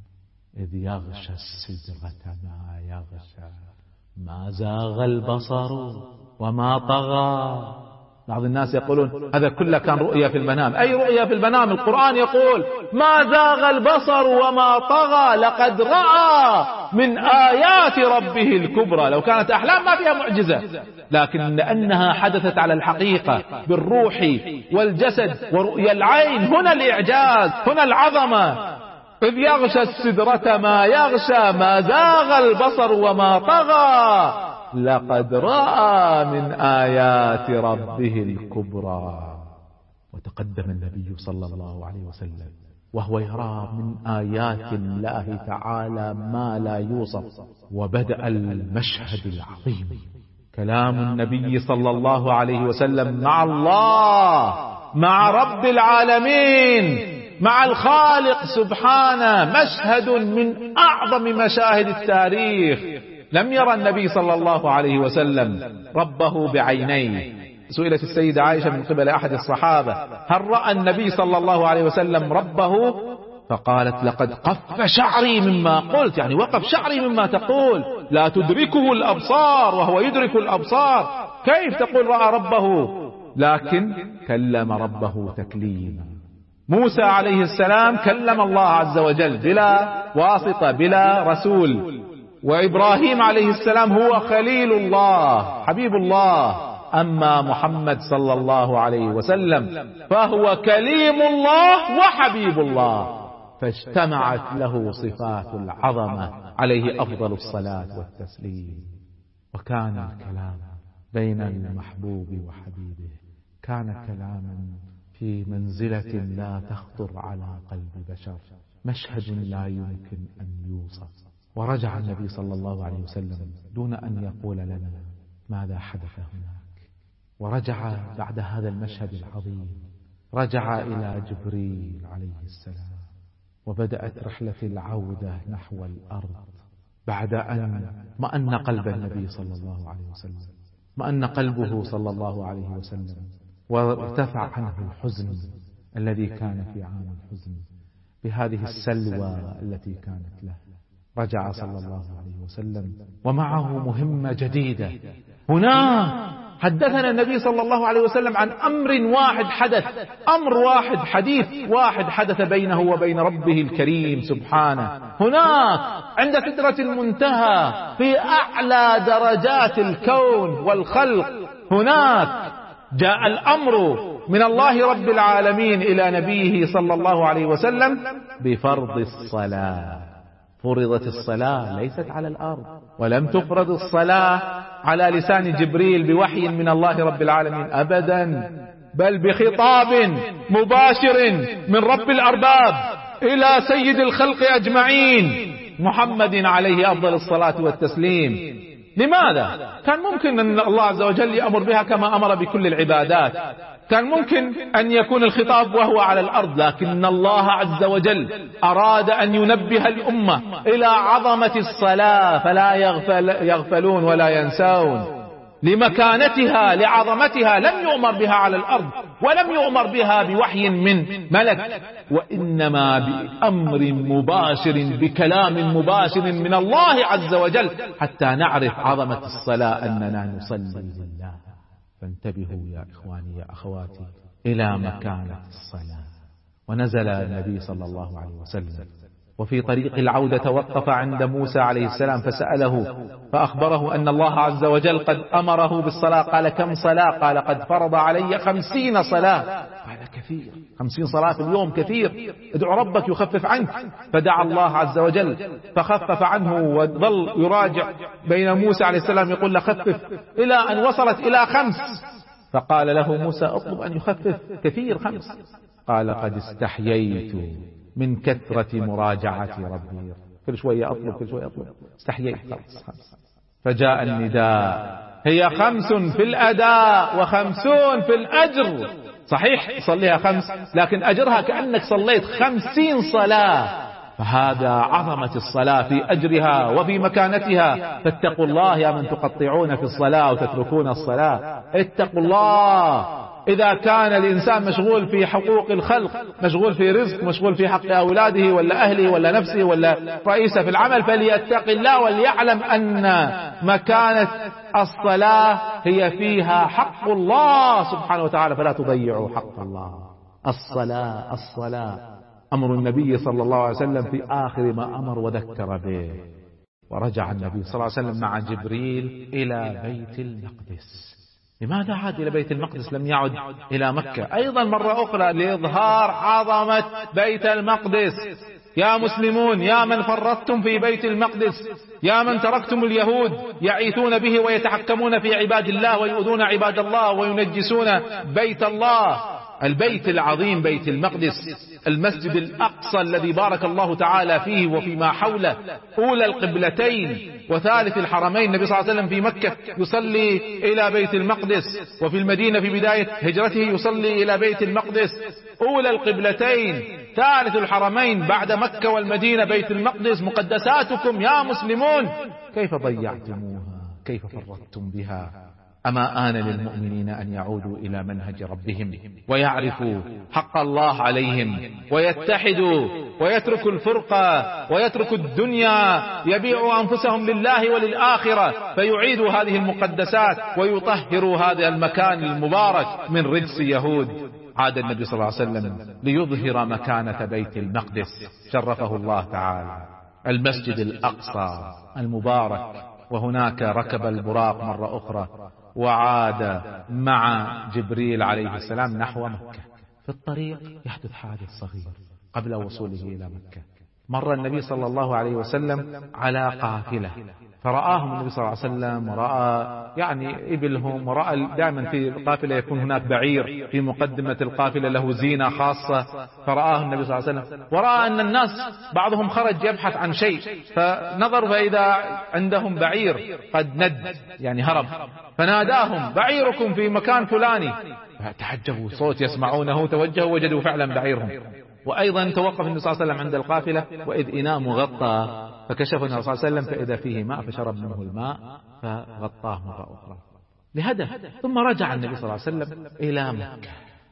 إذ يغشى السدرة ما يغشى ما زاغ البصر وما طغى. بعض الناس يقولون هذا كله كان رؤيا في المنام. أي رؤيا في المنام؟ القرآن يقول ما زاغ البصر وما طغى لقد رأى من آيات ربه الكبرى. لو كانت أحلام ما فيها معجزة، لكن لأنها حدثت على الحقيقة بالروح والجسد ورؤيا العين، هنا الإعجاز، هنا العظمة. إذ يغشى السدرة ما يغشى ما زاغ البصر وما طغى لقد رأى من آيات ربه الكبرى. وتقدم النبي صلى الله عليه وسلم وهو يرى من آيات الله تعالى ما لا يوصف. وبدأ المشهد العظيم، كلام النبي صلى الله عليه وسلم مع الله، مع رب العالمين، مع الخالق سبحانه. مشهد من أعظم مشاهد التاريخ. لم يرى النبي صلى الله عليه وسلم ربه بعينيه. سئلت السيدة عائشة من قبل أحد الصحابة هل رأى النبي صلى الله عليه وسلم ربه؟ فقالت لقد قف شعري مما قلت، يعني وقف شعري مما تقول. لا تدركه الأبصار وهو يدرك الأبصار، كيف تقول رأى ربه؟ لكن كلم ربه تكليما. موسى عليه السلام كلم الله عز وجل بلا واسطة بلا رسول، وإبراهيم عليه السلام هو خليل الله حبيب الله. أما محمد صلى الله عليه وسلم فهو كليم الله وحبيب الله، فاجتمعت له صفات العظمة عليه أفضل الصلاة والتسليم. وكان الكلام بين المحبوب وحبيبه كان كلاما في منزلة لا تخطر على قلب بشر، مشهد لا يمكن أن يوصف. ورجع النبي صلى الله عليه وسلم دون أن يقول لنا ماذا حدث هناك. ورجع بعد هذا المشهد العظيم، رجع إلى جبريل عليه السلام، وبدأت رحلة العودة نحو الأرض بعد أن مأن قلب النبي صلى الله عليه وسلم، مأن قلبه صلى الله عليه وسلم، وارتفع عنه الحزن الذي كان في عام الحزن بهذه السلوى التي كانت له. رجع صلى الله عليه وسلم ومعه مهمة جديدة. هنا حدثنا النبي صلى الله عليه وسلم عن أمر واحد حدث، أمر واحد، حديث واحد حدث بينه وبين ربه الكريم سبحانه. هناك عند سدرة المنتهى في أعلى درجات الكون والخلق، هناك جاء الأمر من الله رب العالمين إلى نبيه صلى الله عليه وسلم بفرض الصلاة. فرضت الصلاة ليست على الأرض، ولم تفرض الصلاة على لسان جبريل بوحي من الله رب العالمين أبدا، بل بخطاب مباشر من رب الأرباب إلى سيد الخلق أجمعين محمد عليه أفضل الصلاة والتسليم. لماذا؟ كان ممكن أن الله عز وجل يأمر بها كما أمر بكل العبادات، كان ممكن أن يكون الخطاب وهو على الأرض، لكن الله عز وجل أراد أن ينبه الأمة إلى عظمة الصلاة فلا يغفل يغفلون ولا ينسون، لمكانتها لعظمتها. لم يؤمر بها على الأرض، ولم يؤمر بها بوحي من ملك، وإنما بأمر مباشر بكلام مباشر من الله عز وجل، حتى نعرف عظمة الصلاة أننا نصلي لله. فانتبهوا يا إخواني يا أخواتي إلى مكانة الصلاة ونزل النبي صلى الله عليه وسلم، وفي طريق العودة توقف عند موسى عليه السلام فسأله فأخبره أن الله عز وجل قد أمره بالصلاة. قال: كم صلاة؟ قال: قد فرض علي خمسين صلاة. قال: كثير، خمسين صلاة في اليوم كثير، ادعو ربك يخفف عنك. فدعا الله عز وجل فخفف عنه، وظل يراجع بين موسى عليه السلام يقول له خفف، إلى أن وصلت إلى خمس. فقال له موسى: اطلب أن يخفف، كثير خمس. قال: قد استحييت من كثرة مراجعة ربي، كل شوية أطلب كل شوية أطلب، استحييت خمس خمس. فجاء النداء: هي خمس في الأداء وخمسون في الأجر. صحيح صليها خمس، لكن أجرها كأنك صليت خمسين صلاة. فهذا عظمة الصلاة في أجرها وفي مكانتها. فاتقوا الله يا من تقطعون في الصلاة وتتركون الصلاة، اتقوا الله. إذا كان الإنسان مشغول في حقوق الخلق، مشغول في رزق، مشغول في حق أولاده ولا أهله ولا نفسه ولا رئيسه في العمل، فليتق الله وليعلم أن مكانة الصلاة هي فيها حق الله سبحانه وتعالى، فلا تضيعوا حق الله. الصلاة الصلاة أمر النبي صلى الله عليه وسلم في آخر ما أمر وذكر به. ورجع النبي صلى الله عليه وسلم مع جبريل إلى بيت المقدس. لماذا عاد إلى بيت المقدس لم يعد إلى مكة؟ أيضا مرة أخرى لإظهار عظمة بيت المقدس. يا مسلمون، يا من فرطتم في بيت المقدس، يا من تركتم اليهود يعيثون به ويتحكمون في عباد الله ويؤذون عباد الله وينجسون بيت الله، البيت العظيم بيت المقدس، المسجد الأقصى الذي بارك الله تعالى فيه وفيما حوله، أولى القبلتين وثالث الحرمين. النبي صلى الله عليه وسلم في مكة يصلي إلى بيت المقدس، وفي المدينة في بداية هجرته يصلي إلى بيت المقدس. أولى القبلتين، ثالث الحرمين بعد مكة والمدينة بيت المقدس. مقدساتكم يا مسلمون كيف ضيعتموها؟ كيف فرطتم بها؟ أما آن للمؤمنين أن يعودوا إلى منهج ربهم ويعرفوا حق الله عليهم ويتحدوا ويتركوا الفرقة ويتركوا الدنيا، يبيعوا أنفسهم لله وللآخرة، فيعيدوا هذه المقدسات ويطهروا هذا المكان المبارك من رجس يهود. عاد النبي صلى الله عليه وسلم ليظهر مكانة بيت المقدس، شرفه الله تعالى، المسجد الأقصى المبارك. وهناك ركب البراق مرة أخرى وعاد مع جبريل عليه السلام نحو مكة. في الطريق يحدث حادث صغير قبل وصوله إلى مكة. مر النبي صلى الله عليه وسلم على قافلة، فرآهم النبي صلى الله عليه وسلم ورأى يعني إبلهم، ورأى دائما في القافلة يكون هناك بعير في مقدمة القافلة له زينة خاصة، فرآه النبي صلى الله عليه وسلم ورأى أن الناس بعضهم خرج يبحث عن شيء، فنظر فإذا عندهم بعير قد ند يعني هرب، فناداهم: بعيركم في مكان فلاني. فتعجبوا، صوت يسمعونه، توجهوا وجدوا فعلا بعيرهم. وأيضا توقف النبي صلى الله عليه وسلم عند القافلة وإذ إناء مغطى، فكشف النبي صلى الله عليه وسلم فإذا فيه ماء، فشرب منه الماء فغطاه مرة أخرى لهدف. ثم رجع النبي صلى الله عليه وسلم إلى مكة،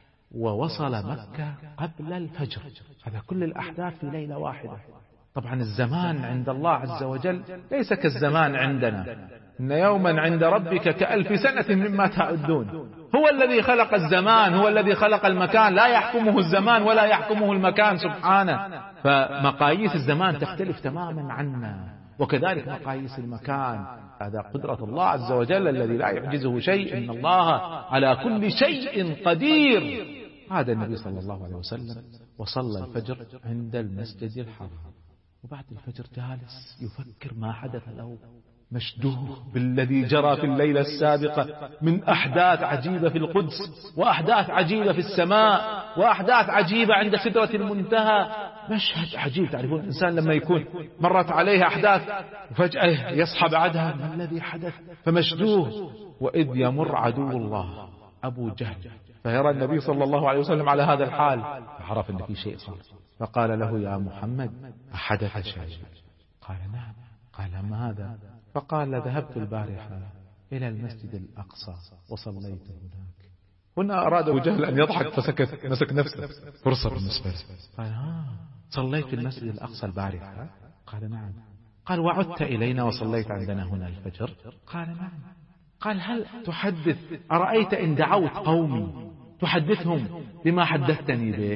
ووصل مكة قبل الفجر. هذا كل الأحداث في ليلة واحدة. طبعا الزمان عند الله عز وجل ليس كالزمان عندنا، إن يوما عند ربك كألف سنة مما تعدون. هو الذي خلق الزمان، هو الذي خلق المكان، لا يحكمه الزمان ولا يحكمه المكان سبحانه. فمقاييس الزمان تختلف تماما عنا، وكذلك مقاييس المكان. هذا قدرة الله عز وجل الذي لا يعجزه شيء، إن الله على كل شيء قدير. هذا النبي صلى الله عليه وسلم وصلى الفجر عند المسجد الحرام، وبعد الفجر جالس يفكر ما حدث له، مشدوه بالذي جرى في الليلة السابقة من أحداث عجيبة في القدس، وأحداث عجيبة في السماء، وأحداث عجيبة عند سدرة المنتهى. مشهد عجيب. تعرفون الإنسان لما يكون مرت عليه أحداث وفجأة يصحى بعدها ما الذي حدث، فمشدوه. وإذ يمر عدو الله أبو جهل فيرى النبي صلى الله عليه وسلم على هذا الحال، فعرف أن في شيء صار، فقال له: يا محمد أحدث شيء؟ قال: نعم. قال: ماذا؟ فقال: ذهبت البارحة إلى المسجد الأقصى وصليت هناك. هنا أراد أبو جهل أن يضحك فسكت، مسك نفسه، فرصة بالنسبة له. قال: آه صليت في المسجد الأقصى البارحة؟ قال: نعم. قال: وعدت إلينا وصليت عندنا هنا الفجر؟ قال: نعم. قال: هل تحدث، أرأيت إن دعوت قومي تحدثهم بما حدثتني به؟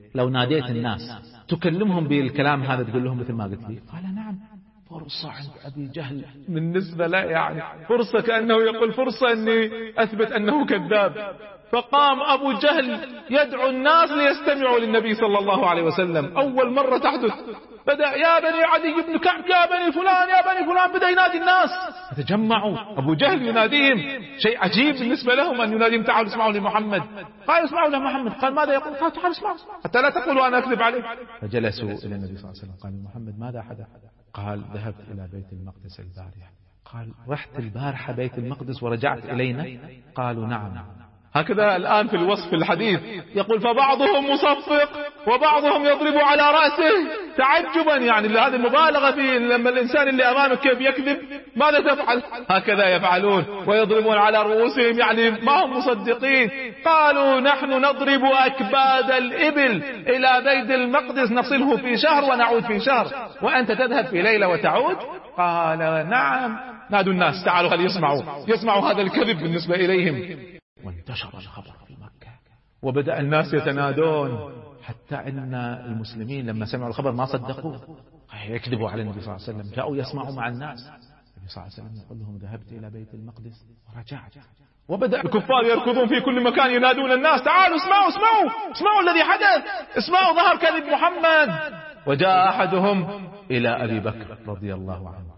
لو ناديت الناس تكلمهم بالكلام هذا تقول لهم مثل ما قلت لي؟ قال نعم. فرصة عند أبي جهل بالنسبة له، يعني فرصة كأنه يقول فرصة أني أثبت أنه كذاب. فقام أبو جهل يدعو الناس ليستمعوا للنبي صلى الله عليه وسلم، أول مرة تحدث. بدأ يا بني عدي بن كعب، يا بني فلان، يا بني فلان، بدأ ينادي الناس فتجمعوا. أبو جهل يناديهم، شيء عجيب بالنسبة لهم أن يناديهم تعالوا اسمعوا لمحمد. قال اسمعوا لمحمد. قال ماذا يقول؟ قال تعالوا اسمعوا حتى لا تقولوا أنا أكذب عليه. فجلسوا إلى النبي صلى الله عليه وسلم. قال محمد ماذا حدث؟ قال ذهبت إلى بيت المقدس البارحة. قال رحت البارحة بيت المقدس ورجعت إلينا؟ قالوا نعم. هكذا الآن في الوصف الحديث يقول فبعضهم مصفق وبعضهم يضرب على رأسه تعجبا، يعني هذه المبالغة في لما الإنسان اللي أمامك كيف يكذب ماذا تفعل؟ هكذا يفعلون ويضربون على رؤوسهم، يعني ما هم مصدقين. قالوا نحن نضرب أكباد الإبل إلى بيت المقدس نصله في شهر ونعود في شهر، وأنت تذهب في ليلة وتعود؟ قال نعم. نادوا الناس تعالوا هل يسمعوا يسمعوا هذا الكذب بالنسبة إليهم. وانتشر الخبر في مكة وبدأ الناس يتنادون، حتى أن المسلمين لما سمعوا الخبر ما صدقوا، يكذبوا على النبي صلى الله عليه وسلم. جاءوا يسمعوا مع الناس. النبي صلى الله عليه وسلم يقول لهم ذهبت إلى بيت المقدس ورجعت. وبدأ الكفار يركضون في كل مكان ينادون الناس تعالوا اسمعوا اسمعوا اسمعوا الذي حدث، اسمعوا ظهر كذب محمد. وجاء أحدهم إلى أبي بكر رضي الله عنه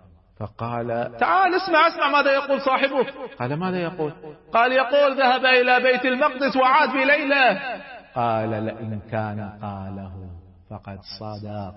فقال تعال اسمع اسمع ماذا يقول صاحبك. قال ماذا يقول؟ قال يقول ذهب إلى بيت المقدس وعاد في ليلة. قال لئن كان قاله فقد صدق.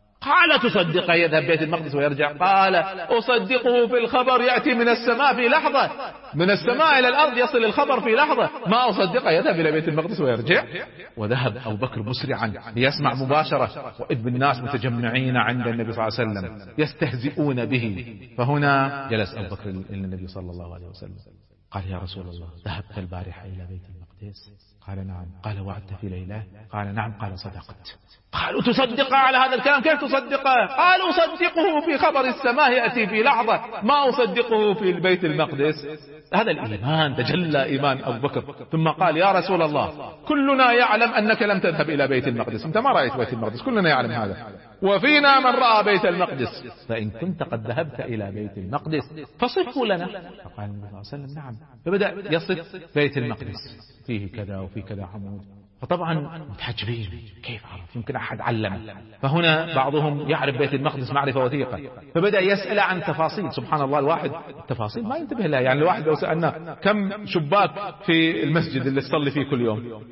قال تصدق يذهب بيت المقدس ويرجع؟ قال أصدقه في الخبر يأتي من السماء في لحظة، من السماء إلى الأرض يصل الخبر في لحظة، ما أصدق يذهب إلى بيت المقدس ويرجع. وذهب أبو بكر مسرعا ليسمع مباشرة، وإذ بالناس متجمعين عند النبي صلى الله عليه وسلم يستهزئون به. فهنا جلس أبو بكر إلى النبي صلى الله عليه وسلم قال يا رسول الله ذهبت البارحة إلى بيت المقدس؟ قال نعم. قال وعدت في ليلة؟ قال نعم. قال صدقت. قالوا تصدق على هذا الكلام؟ كيف تصدقه؟ قال أصدقه في خبر السماء يأتي في لحظة، ما أصدقه في البيت المقدس. هذا الإيمان تجلى إيمان أبو بكر. ثم قال يا رسول الله كلنا يعلم أنك لم تذهب إلى بيت المقدس، أنت ما رأيت بيت المقدس، كلنا يعلم هذا، وفينا من رأى بيت المقدس، فإن كنت قد ذهبت إلى بيت المقدس فصفه لنا. فقال النبي صلى الله عليه وسلم نعم. فبدأ يصف بيت المقدس فيه كذا وفيه كذا عمود. فطبعا متحجبين كيف عرف؟ يمكن أحد علم. فهنا بعضهم يعرف بيت المقدس معرفة وثيقة، فبدأ يسأل عن تفاصيل. سبحان الله الواحد التفاصيل ما ينتبه لها، يعني الواحد لو سألنا كم شباك في المسجد اللي تصلي فيه كل يوم،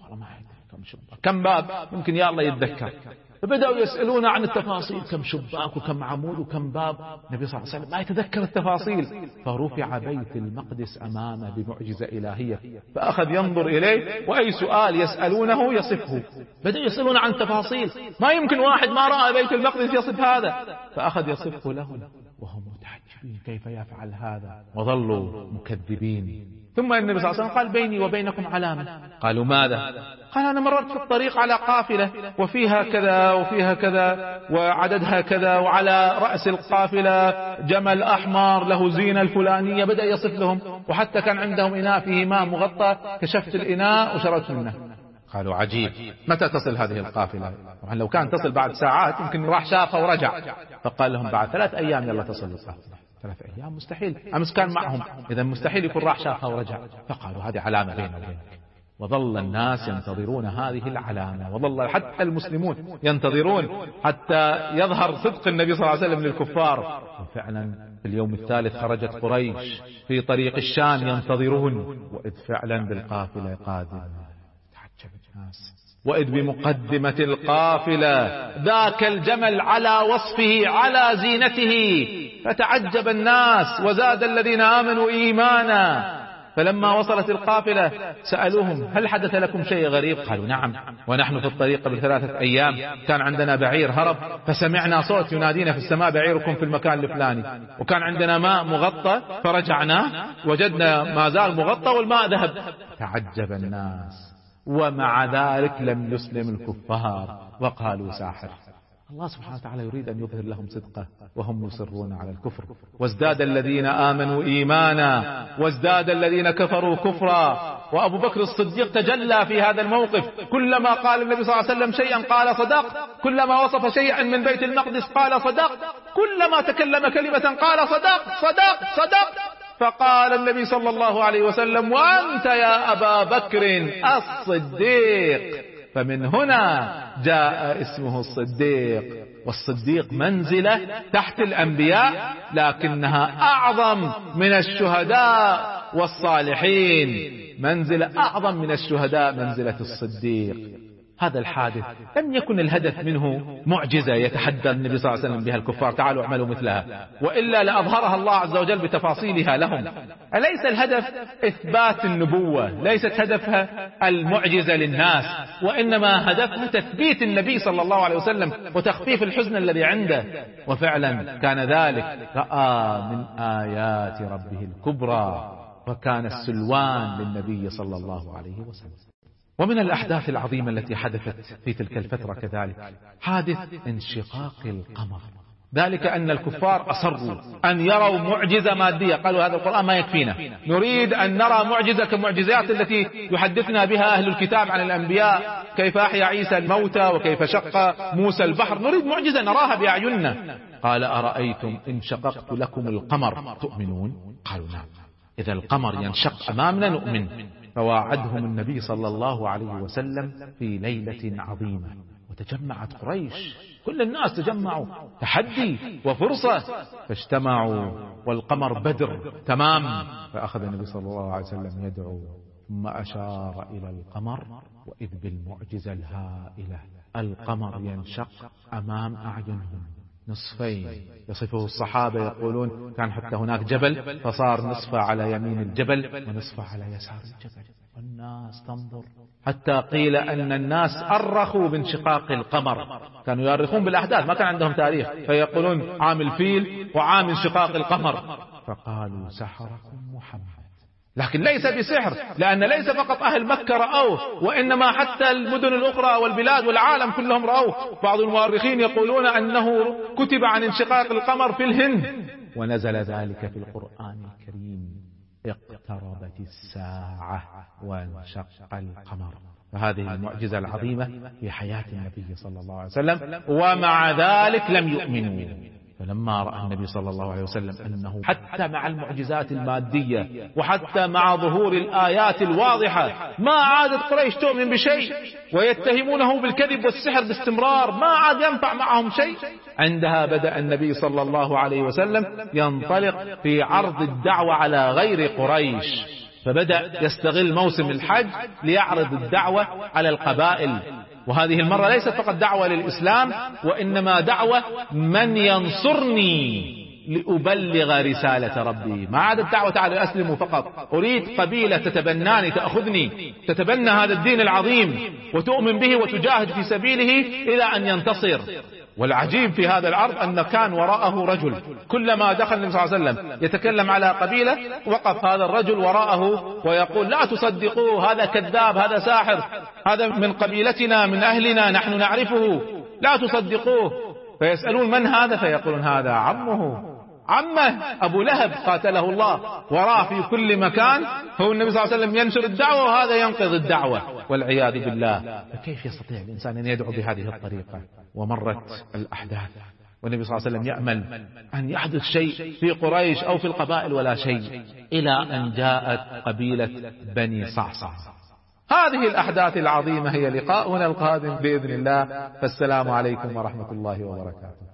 كم باب، ممكن يا الله يتذكر. فبدأوا يسألون عن التفاصيل، كم شباك وكم عمود وكم باب. النبي صلى الله عليه وسلم ما يتذكر التفاصيل. فرفع بيت المقدس أمامه بمعجزة إلهية، فأخذ ينظر إليه، وأي سؤال يسألونه يصفه. بدأوا يسألون عن تفاصيل، ما يمكن واحد ما رأى بيت المقدس يصف هذا، فأخذ يصفه لهم وهم متعجبين كيف يفعل هذا، وظلوا مكذبين. ثم النبي صلى الله عليه وسلم قال بيني وبينكم علامة. قالوا ماذا؟ قال أنا مررت في الطريق على قافلة وفيها كذا وفيها كذا وعددها كذا، وعلى رأس القافلة جمل أحمر له زينة الفلانية. بدأ يصف لهم، وحتى كان عندهم إناء فيه ماء مغطى، كشفت الإناء وشربت منه. قالوا عجيب، متى تصل هذه القافلة؟ طبعا لو كان تصل بعد ساعات يمكن راح شافها ورجع. فقال لهم بعد ثلاث أيام يلا تصل القافلة. ثلاث أيام مستحيل، أمس كان معهم، إذا مستحيل يكون راح شافها ورجع. فقالوا هذه علامة بيننا وبينك. وظل الناس ينتظرون هذه العلامة، وظل حتى المسلمون ينتظرون حتى يظهر صدق النبي صلى الله عليه وسلم للكفار. وفعلا في اليوم الثالث خرجت قريش في طريق الشام ينتظرون، وإذ فعلا بالقافلة قادمة. تعجب الناس، وإذ بمقدمة القافلة ذاك الجمل على وصفه على زينته، فتعجب الناس وزاد الذين آمنوا إيمانا. فلما وصلت القافلة سألوهم هل حدث لكم شيء غريب؟ قالوا نعم، ونحن في الطريق قبل ثلاثة أيام كان عندنا بعير هرب، فسمعنا صوت ينادينا في السماء بعيركم في المكان الفلاني، وكان عندنا ماء مغطى فرجعنا وجدنا ما زال مغطى والماء ذهب. تعجب الناس، ومع ذلك لم يسلم الكفار وقالوا ساحر. الله سبحانه وتعالى يريد أن يظهر لهم صدقه وهم يصرون على الكفر. وازداد الذين آمنوا إيمانا وازداد الذين كفروا كفرا. وأبو بكر الصديق تجلى في هذا الموقف، كلما قال النبي صلى الله عليه وسلم شيئا قال صدق، كلما وصف شيئا من بيت المقدس قال صدق، كلما تكلم كلمة قال صدق صدق صدق. فقال النبي صلى الله عليه وسلم: وأنت يا أبا بكر الصديق. فمن هنا جاء اسمه الصديق. والصديق منزلة تحت الأنبياء، لكنها أعظم من الشهداء والصالحين، منزلة أعظم من الشهداء منزلة الصديق. هذا الحادث لم يكن الهدف منه معجزة يتحدى النبي صلى الله عليه وسلم بها الكفار: تعالوا اعملوا مثلها، وإلا لأظهرها الله عز وجل بتفاصيلها لهم. أليس الهدف إثبات النبوة، ليست هدفها المعجزة للناس، وإنما هدفها تثبيت النبي صلى الله عليه وسلم وتخفيف الحزن الذي عنده. وفعلا كان ذلك، رأى من آيات ربه الكبرى، وكان السلوان للنبي صلى الله عليه وسلم. ومن الأحداث العظيمة التي حدثت في تلك الفترة كذلك حادث انشقاق القمر. ذلك أن الكفار أصروا أن يروا معجزة مادية، قالوا هذا القرآن ما يكفينا، نريد أن نرى معجزة كمعجزات التي يحدثنا بها أهل الكتاب عن الأنبياء، كيف أحيا عيسى الموتى وكيف شق موسى البحر، نريد معجزة نراها بأعيننا. قال: أرأيتم إن شققت لكم القمر تؤمنون؟ قالوا: نعم. إذا القمر ينشق أمامنا نؤمن. فواعدهم النبي صلى الله عليه وسلم في ليلة عظيمة، وتجمعت قريش، كل الناس تجمعوا، تحدي وفرصة، فاجتمعوا والقمر بدر تمام. فأخذ النبي صلى الله عليه وسلم يدعو، ثم أشار إلى القمر، وإذ بالمعجزة الهائلة، القمر ينشق أمام أعينهم نصفين. يصفه الصحابة يقولون كان حتى هناك جبل فصار نصفه على يمين الجبل ونصفه على يسار الجبل، والناس تنظر، حتى قيل أن الناس أرخوا بانشقاق القمر، كانوا يؤرخون بالأحداث، ما كان عندهم تاريخ، فيقولون عام الفيل وعام انشقاق القمر. فقالوا: سحركم محمد. لكن ليس بسحر، لأن ليس فقط أهل مكة رأوه، وإنما حتى المدن الأخرى والبلاد والعالم كلهم رأوه. بعض المؤرخين يقولون أنه كتب عن انشقاق القمر في الهند، ونزل ذلك في القرآن الكريم: اقتربت الساعة وانشق القمر. فهذه المعجزة العظيمة في حياة النبي صلى الله عليه وسلم، ومع ذلك لم يؤمنوا. فلما رأى النبي صلى الله عليه وسلم أنه حتى مع المعجزات المادية وحتى مع ظهور الآيات الواضحة ما عادت قريش تؤمن بشيء، ويتهمونه بالكذب والسحر باستمرار، ما عاد ينفع معهم شيء، عندها بدأ النبي صلى الله عليه وسلم ينطلق في عرض الدعوة على غير قريش. فبدأ يستغل موسم الحج ليعرض الدعوة على القبائل، وهذه المرة ليست فقط دعوة للإسلام، وإنما دعوة من ينصرني لأبلغ رسالة ربي. ما عاد الدعوة تعالى أسلموا فقط، أريد قبيلة تتبناني، تأخذني، تتبنى هذا الدين العظيم وتؤمن به وتجاهد في سبيله إلى أن ينتصر. والعجيب في هذا العرض أن كان وراءه رجل، كلما دخل النبي صلى الله عليه وسلم يتكلم على قبيلة وقف هذا الرجل وراءه ويقول: لا تصدقوه، هذا كذاب، هذا ساحر، هذا من قبيلتنا من أهلنا نحن نعرفه، لا تصدقوه. فيسألون: من هذا؟ فيقولون: هذا عمه، عمه أبو لهب قاتله الله، وراه في كل مكان، هو النبي صلى الله عليه وسلم ينشر الدعوة وهذا ينقض الدعوة، والعياذ بالله. فكيف يستطيع الإنسان أن يدعو بهذه الطريقة؟ ومرت الأحداث والنبي صلى الله عليه وسلم يأمل أن يحدث شيء في قريش أو في القبائل ولا شيء، إلى أن جاءت قبيلة بني صعصع. هذه الأحداث العظيمة هي لقاؤنا القادم بإذن الله، فالسلام عليكم ورحمة الله وبركاته.